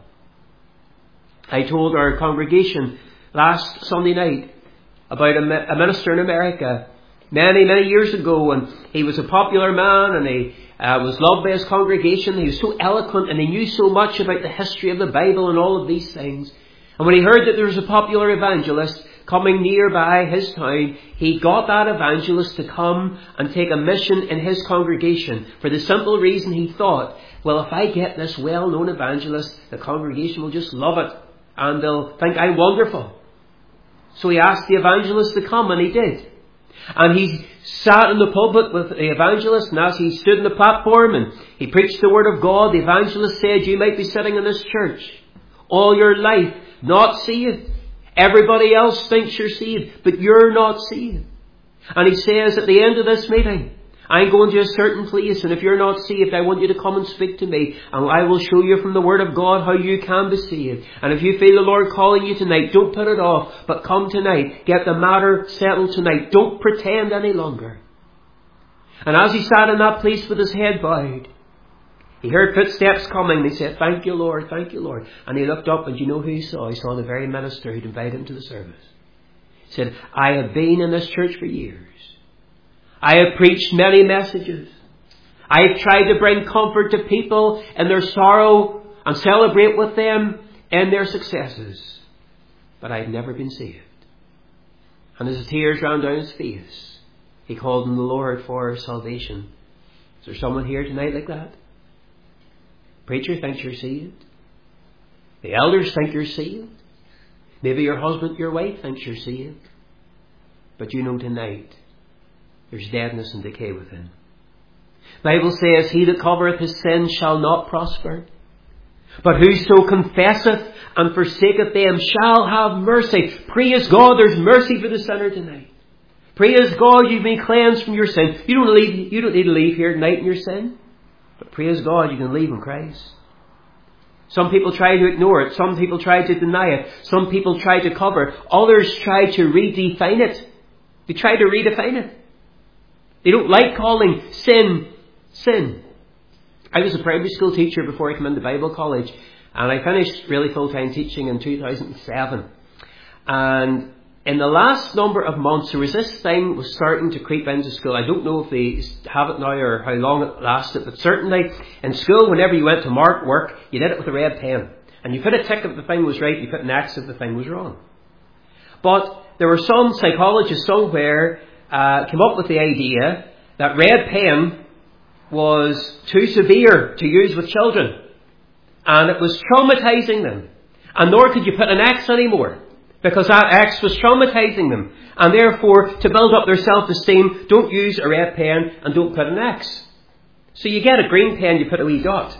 I told our congregation last Sunday night about a minister in America many, many years ago, and he was a popular man, and he uh, was loved by his congregation. He was so eloquent, and he knew so much about the history of the Bible and all of these things. And when he heard that there was a popular evangelist coming nearby his town, he got that evangelist to come and take a mission in his congregation, for the simple reason he thought, well, if I get this well-known evangelist, the congregation will just love it, and they'll think I'm wonderful. So he asked the evangelist to come, and he did. And he sat in the pulpit with the evangelist, and as he stood on the platform and he preached the word of God, the evangelist said, you might be sitting in this church all your life not saved. Everybody else thinks you're saved, but you're not saved. And he says at the end of this meeting, I'm going to a certain place, and if you're not saved, I want you to come and speak to me, and I will show you from the Word of God how you can be saved. And if you feel the Lord calling you tonight, don't put it off, but come tonight. Get the matter settled tonight. Don't pretend any longer. And as he sat in that place with his head bowed, he heard footsteps coming. He said, thank you, Lord, thank you, Lord. And he looked up, and you know who he saw? He saw the very minister who'd invited him to the service. He said, I have been in this church for years. I have preached many messages. I have tried to bring comfort to people in their sorrow and celebrate with them in their successes. But I have never been saved. And as the tears ran down his face, he called on the Lord for salvation. Is there someone here tonight like that? Preacher thinks you're saved. The elders think you're saved. Maybe your husband, your wife thinks you're saved. But you know tonight, there's deadness and decay within. The Bible says, he that covereth his sin shall not prosper. But whoso confesseth and forsaketh them shall have mercy. Praise God, there's mercy for the sinner tonight. Praise God, you've been cleansed from your sin. You don't, leave, you don't need to leave here tonight in your sin. But praise God, you can leave in Christ. Some people try to ignore it. Some people try to deny it. Some people try to cover it. Others try to redefine it. They try to redefine it. They don't like calling sin, sin. I was a primary school teacher before I came into Bible college. And I finished really full-time teaching in two thousand seven. And in the last number of months, there was this thing was starting to creep into school. I don't know if they have it now or how long it lasted, but certainly in school, whenever you went to mark work, you did it with a red pen. And you put a tick if the thing was right, you put an X if the thing was wrong. But there were some psychologists somewhere uh, came up with the idea that red pen was too severe to use with children. And it was traumatizing them. And nor could you put an X anymore, because that X was traumatizing them. And therefore, to build up their self-esteem, don't use a red pen and don't put an X. So you get a green pen, you put a wee dot.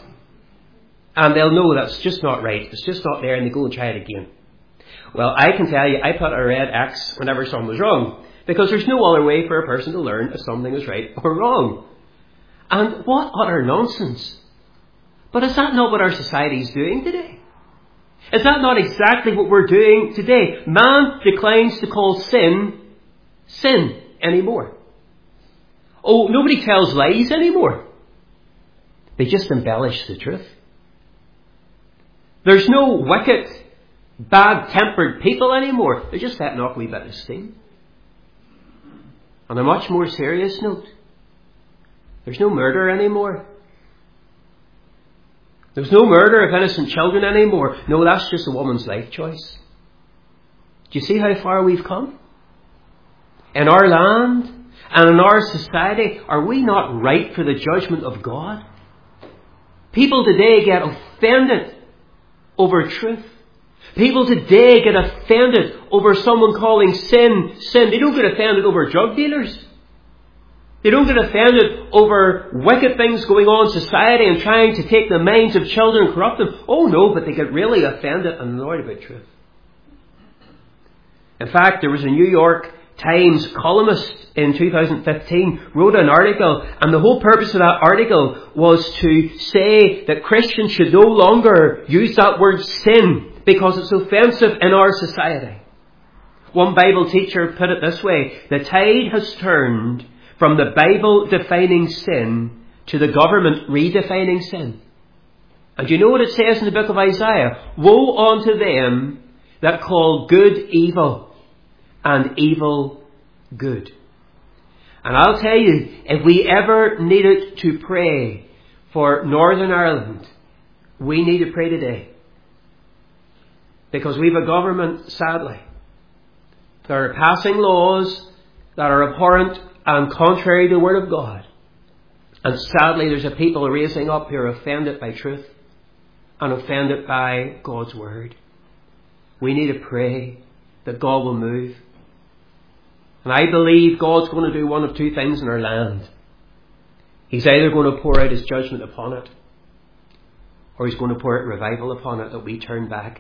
And they'll know that's just not right. It's just not there, and they go and try it again. Well, I can tell you, I put a red X whenever something was wrong. Because there's no other way for a person to learn if something is right or wrong. And what utter nonsense. But is that not what our society is doing today? Is that not exactly what we're doing today? Man declines to call sin, sin anymore. Oh, nobody tells lies anymore. They just embellish the truth. There's no wicked, bad-tempered people anymore. They're just letting off a wee bit of steam. On a much more serious note, there's no murder anymore. There's no murder of innocent children anymore. No, that's just a woman's life choice. Do you see how far we've come? In our land and in our society, are we not ripe for the judgment of God? People today get offended over truth. People today get offended over someone calling sin, sin. They don't get offended over drug dealers. They don't get offended over wicked things going on in society and trying to take the minds of children and corrupt them. Oh no, but they get really offended and annoyed about truth. In fact, there was a New York Times columnist in two thousand fifteen wrote an article, and the whole purpose of that article was to say that Christians should no longer use that word sin because it's offensive in our society. One Bible teacher put it this way: the tide has turned from the Bible defining sin to the government redefining sin. And you know what it says in the book of Isaiah? Woe unto them that call good evil and evil good. And I'll tell you, if we ever needed to pray for Northern Ireland, we need to pray today. Because we've a government, sadly, that are passing laws that are abhorrent and contrary to the Word of God. And sadly, there's a people raising up who are offended by truth and offended by God's Word. We need to pray that God will move. And I believe God's going to do one of two things in our land. He's either going to pour out His judgment upon it, or He's going to pour out revival upon it, that we turn back.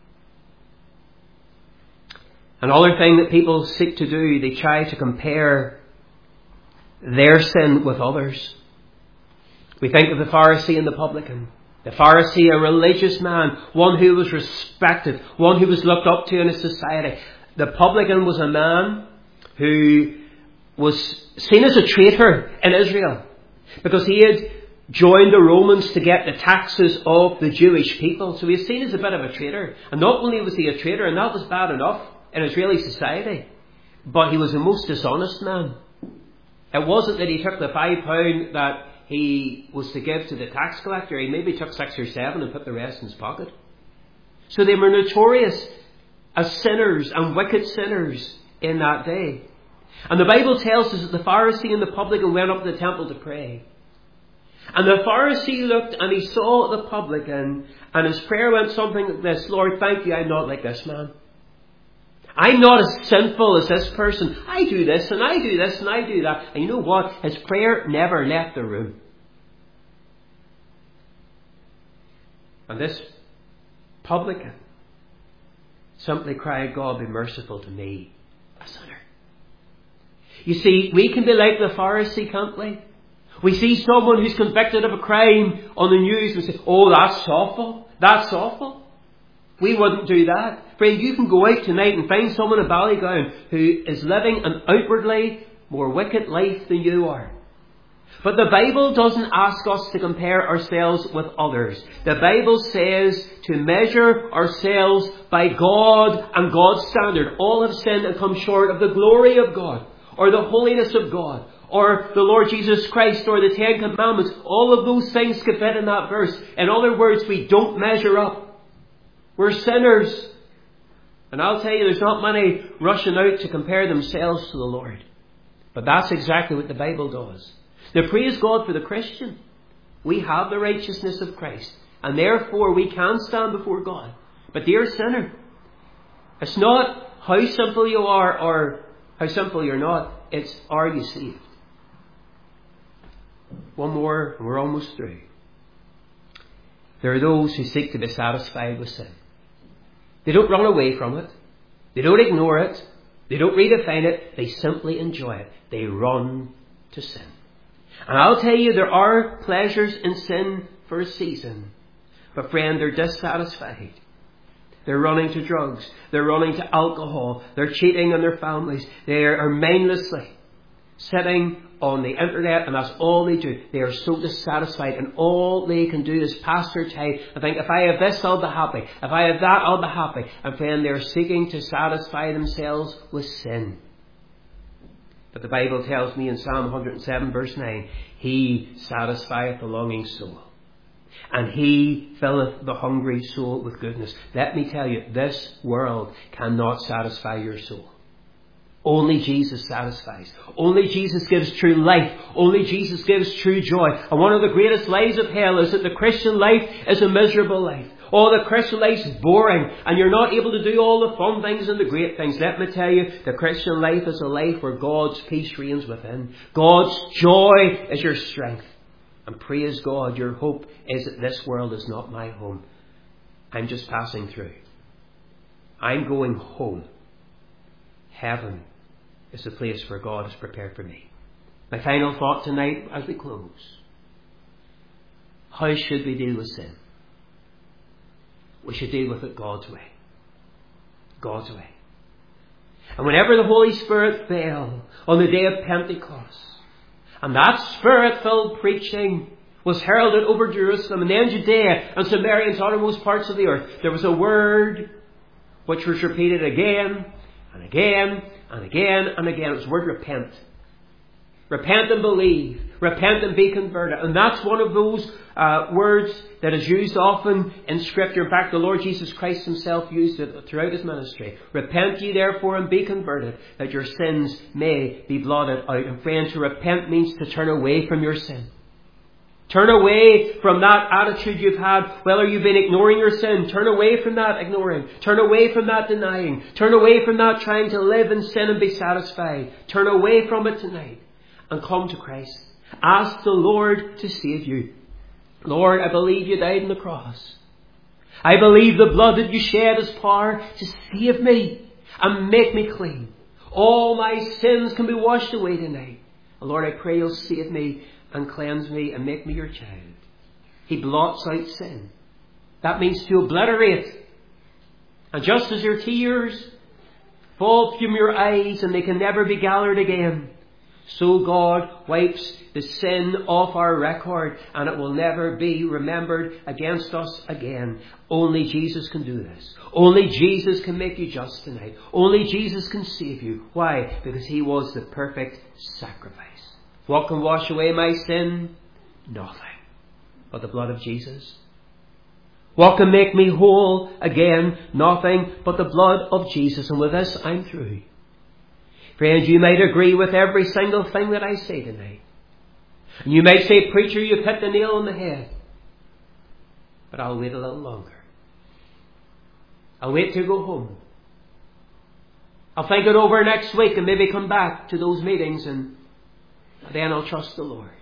Another thing that people seek to do, they try to compare their sin with others. We think of the Pharisee and the publican. The Pharisee, a religious man, one who was respected, one who was looked up to in his society. The publican was a man who was seen as a traitor in Israel because he had joined the Romans to get the taxes of the Jewish people. So he was seen as a bit of a traitor. And not only was he a traitor, and that was bad enough in Israeli society, but he was the most dishonest man. It wasn't that he took the five pound that he was to give to the tax collector. He maybe took six or seven and put the rest in his pocket. So they were notorious as sinners and wicked sinners in that day. And the Bible tells us that the Pharisee and the publican went up to the temple to pray. And the Pharisee looked and he saw the publican, and his prayer went something like this: Lord, thank you, I'm not like this man. I'm not as sinful as this person. I do this and I do this and I do that. And you know what? His prayer never left the room. And this publican simply cried, God, be merciful to me, a sinner. You see, we can be like the Pharisee, can't we? We see someone who's convicted of a crime on the news and say, oh, that's awful. That's awful. We wouldn't do that. Friend, you can go out tonight and find someone in Ballygown who is living an outwardly more wicked life than you are. But the Bible doesn't ask us to compare ourselves with others. The Bible says to measure ourselves by God and God's standard. All have sinned and come short of the glory of God, or the holiness of God, or the Lord Jesus Christ, or the Ten Commandments. All of those things could fit in that verse. In other words, we don't measure up. We're sinners. And I'll tell you, there's not many rushing out to compare themselves to the Lord. But that's exactly what the Bible does. Now, praise God for the Christian. We have the righteousness of Christ, and therefore we can stand before God. But dear sinner, it's not how simple you are or how simple you're not. It's, are you saved? One more and we're almost through. There are those who seek to be satisfied with sin. They don't run away from it. They don't ignore it. They don't redefine it. They simply enjoy it. They run to sin. And I'll tell you, there are pleasures in sin for a season. But friend, they're dissatisfied. They're running to drugs. They're running to alcohol. They're cheating on their families. They are mindlessly sitting on the internet, and that's all they do. They are so dissatisfied, and all they can do is pass their time and think, if I have this, I'll be happy. If I have that, I'll be happy. And friend, they're seeking to satisfy themselves with sin. But the Bible tells me in Psalm one oh seven verse nine, He satisfieth the longing soul, and He filleth the hungry soul with goodness. Let me tell you, this world cannot satisfy your soul. Only Jesus satisfies. Only Jesus gives true life. Only Jesus gives true joy. And one of the greatest lies of hell is that the Christian life is a miserable life. Oh, the Christian life is boring, and you're not able to do all the fun things and the great things. Let me tell you, the Christian life is a life where God's peace reigns within. God's joy is your strength. And praise God, your hope is that this world is not my home. I'm just passing through. I'm going home. Heaven is the place where God has prepared for me. My final thought tonight as we close. How should we deal with sin? We should deal with it God's way. God's way. And whenever the Holy Spirit fell on the day of Pentecost, and that Spirit-filled preaching was heralded over Jerusalem and then Judea and Samaria and to uttermost parts of the earth, there was a word which was repeated again and again and again and again. It was the word repent. Repent and believe. Repent and be converted. And that's one of those uh, words that is used often in Scripture. In fact, the Lord Jesus Christ Himself used it throughout His ministry. Repent ye therefore and be converted, that your sins may be blotted out. And friends, to repent means to turn away from your sin. Turn away from that attitude you've had. Whether you've been ignoring your sin, turn away from that ignoring. Turn away from that denying. Turn away from that trying to live in sin and be satisfied. Turn away from it tonight and come to Christ. Ask the Lord to save you. Lord, I believe you died on the cross. I believe the blood that you shed is power to save me and make me clean. All my sins can be washed away tonight. Lord, I pray you'll save me and cleanse me and make me your child. He blots out sin. That means to obliterate. And just as your tears fall from your eyes and they can never be gathered again, so God wipes the sin off our record and it will never be remembered against us again. Only Jesus can do this. Only Jesus can make you just tonight. Only Jesus can save you. Why? Because He was the perfect sacrifice. What can wash away my sin? Nothing but the blood of Jesus. What can make me whole again? Nothing but the blood of Jesus. And with this, I'm through. Friends, you might agree with every single thing that I say tonight. And you might say, preacher, you've hit the nail on the head. But I'll wait a little longer. I'll wait to go home. I'll think it over next week and maybe come back to those meetings, and then I'll trust the Lord.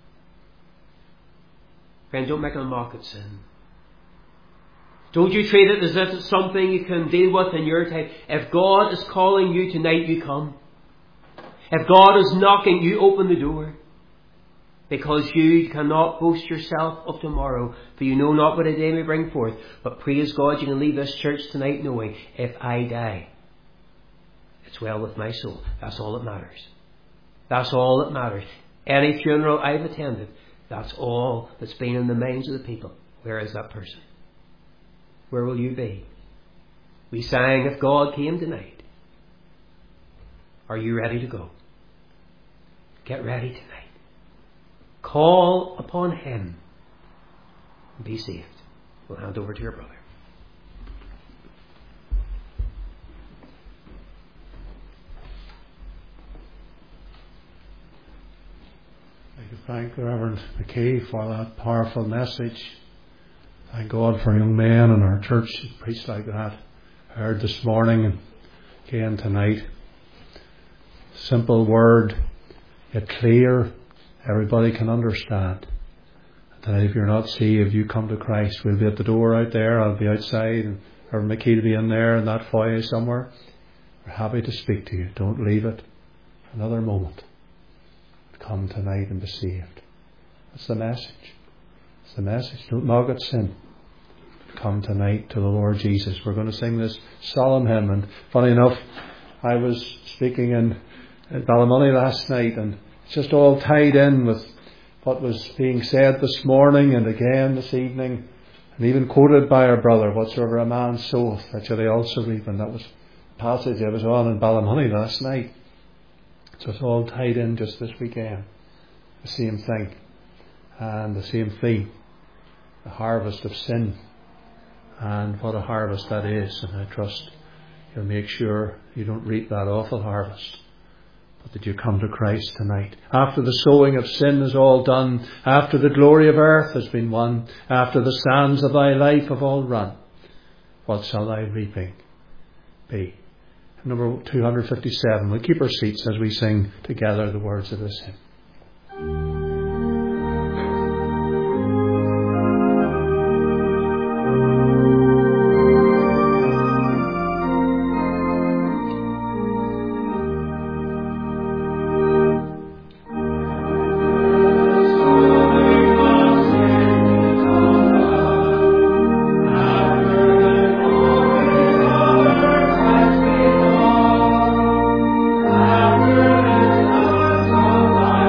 Friend, don't make a mock at sin. Don't you treat it as if it's something you can deal with in your time. If God is calling you tonight, you come. If God is knocking, you open the door. Because you cannot boast yourself of tomorrow, for you know not what a day may bring forth. But praise God, you can leave this church tonight knowing, if I die, it's well with my soul. That's all that matters. That's all that matters. Any funeral I've attended, that's all that's been in the minds of the people. Where is that person? Where will you be? We sang, if God came tonight. Are you ready to go? Get ready tonight. Call upon Him. Be saved. We'll hand over to your brother. I'd like to thank Reverend McKay for that powerful message. Thank God for young men in our church who preach like that. I heard this morning and again tonight. Simple word, yet clear. Everybody can understand. And tonight, if you're not saved, you come to Christ. We'll be at the door out there. I'll be outside, and Reverend McKee will be in there in that foyer somewhere. We're happy to speak to you. Don't leave it another moment. Come tonight and be saved. That's the message. It's the message. Don't mock at sin. Come tonight to the Lord Jesus. We're going to sing this solemn hymn. And funny enough, I was speaking in, in Ballymoney last night, and it's just all tied in with what was being said this morning and again this evening, and even quoted by our brother, whatsoever a man soweth, that shall he also reap. And that was a passage I was on in Ballymoney last night. So it's all tied in just this weekend. The same thing and the same theme. The harvest of sin, and what a harvest that is. And I trust you'll make sure you don't reap that awful harvest, but that you come to Christ tonight. After the sowing of sin is all done, after the glory of earth has been won, after the sands of thy life have all run, what shall thy reaping be? Number two hundred fifty-seven. We'll keep our seats as we sing together the words of this hymn. After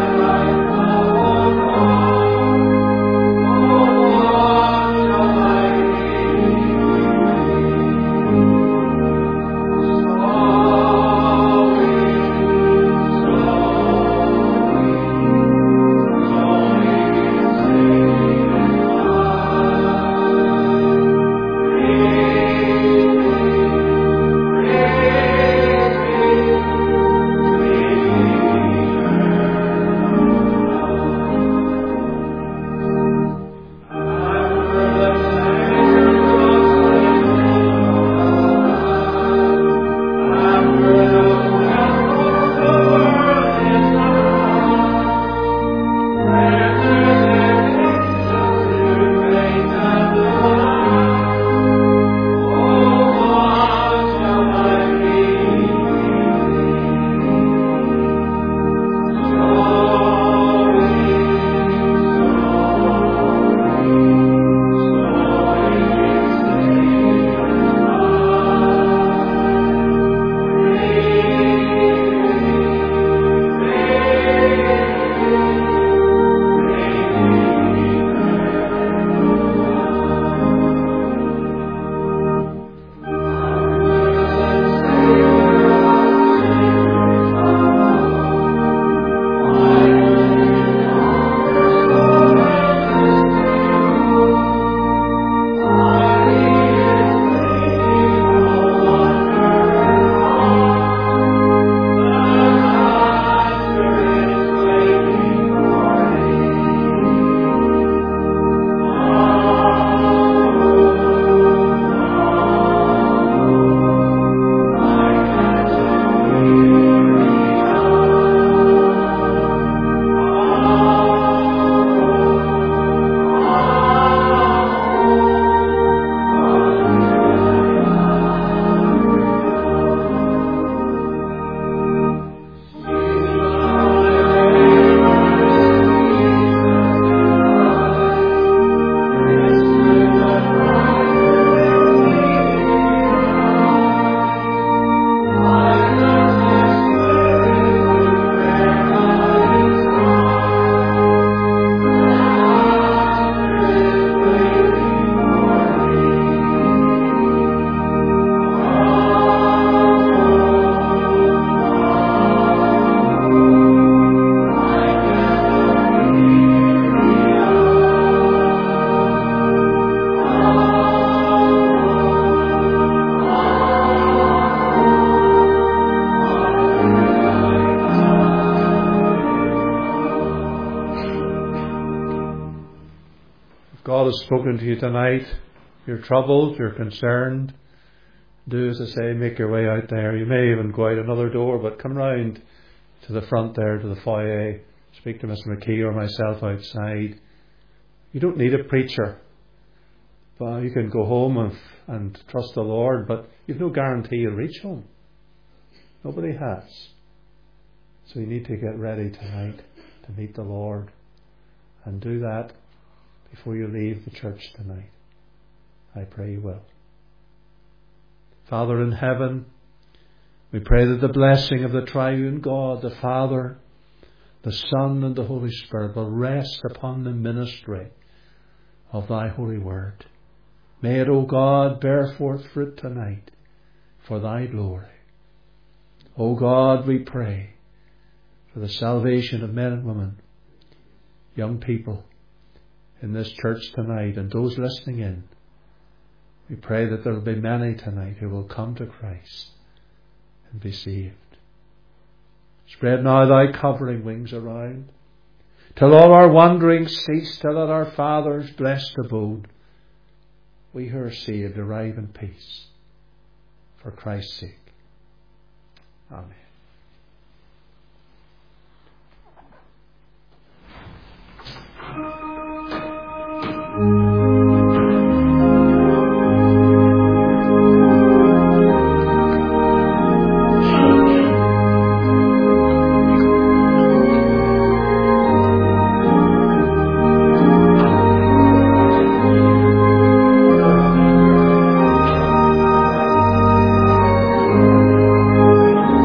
God has spoken to you tonight, if you're troubled, you're concerned, do as I say, make your way out there. You may even go out another door, but come round to the front there, to the foyer. Speak to Mister McKee or myself outside. You don't need a preacher. Well, you can go home and, and trust the Lord, but you've no guarantee you'll reach home. Nobody has. So you need to get ready tonight to meet the Lord, and do that before you leave the church tonight. I pray you will. Father in heaven, we pray that the blessing of the triune God, the Father, the Son and the Holy Spirit will rest upon the ministry of thy holy word. May it, O God, bear forth fruit tonight for thy glory. O God, we pray for the salvation of men and women, young people in this church tonight, and those listening in. We pray that there will be many tonight who will come to Christ and be saved. Spread now thy covering wings around, till all our wanderings cease, till at our Father's blessed abode we who are saved arrive in peace. For Christ's sake. Amen.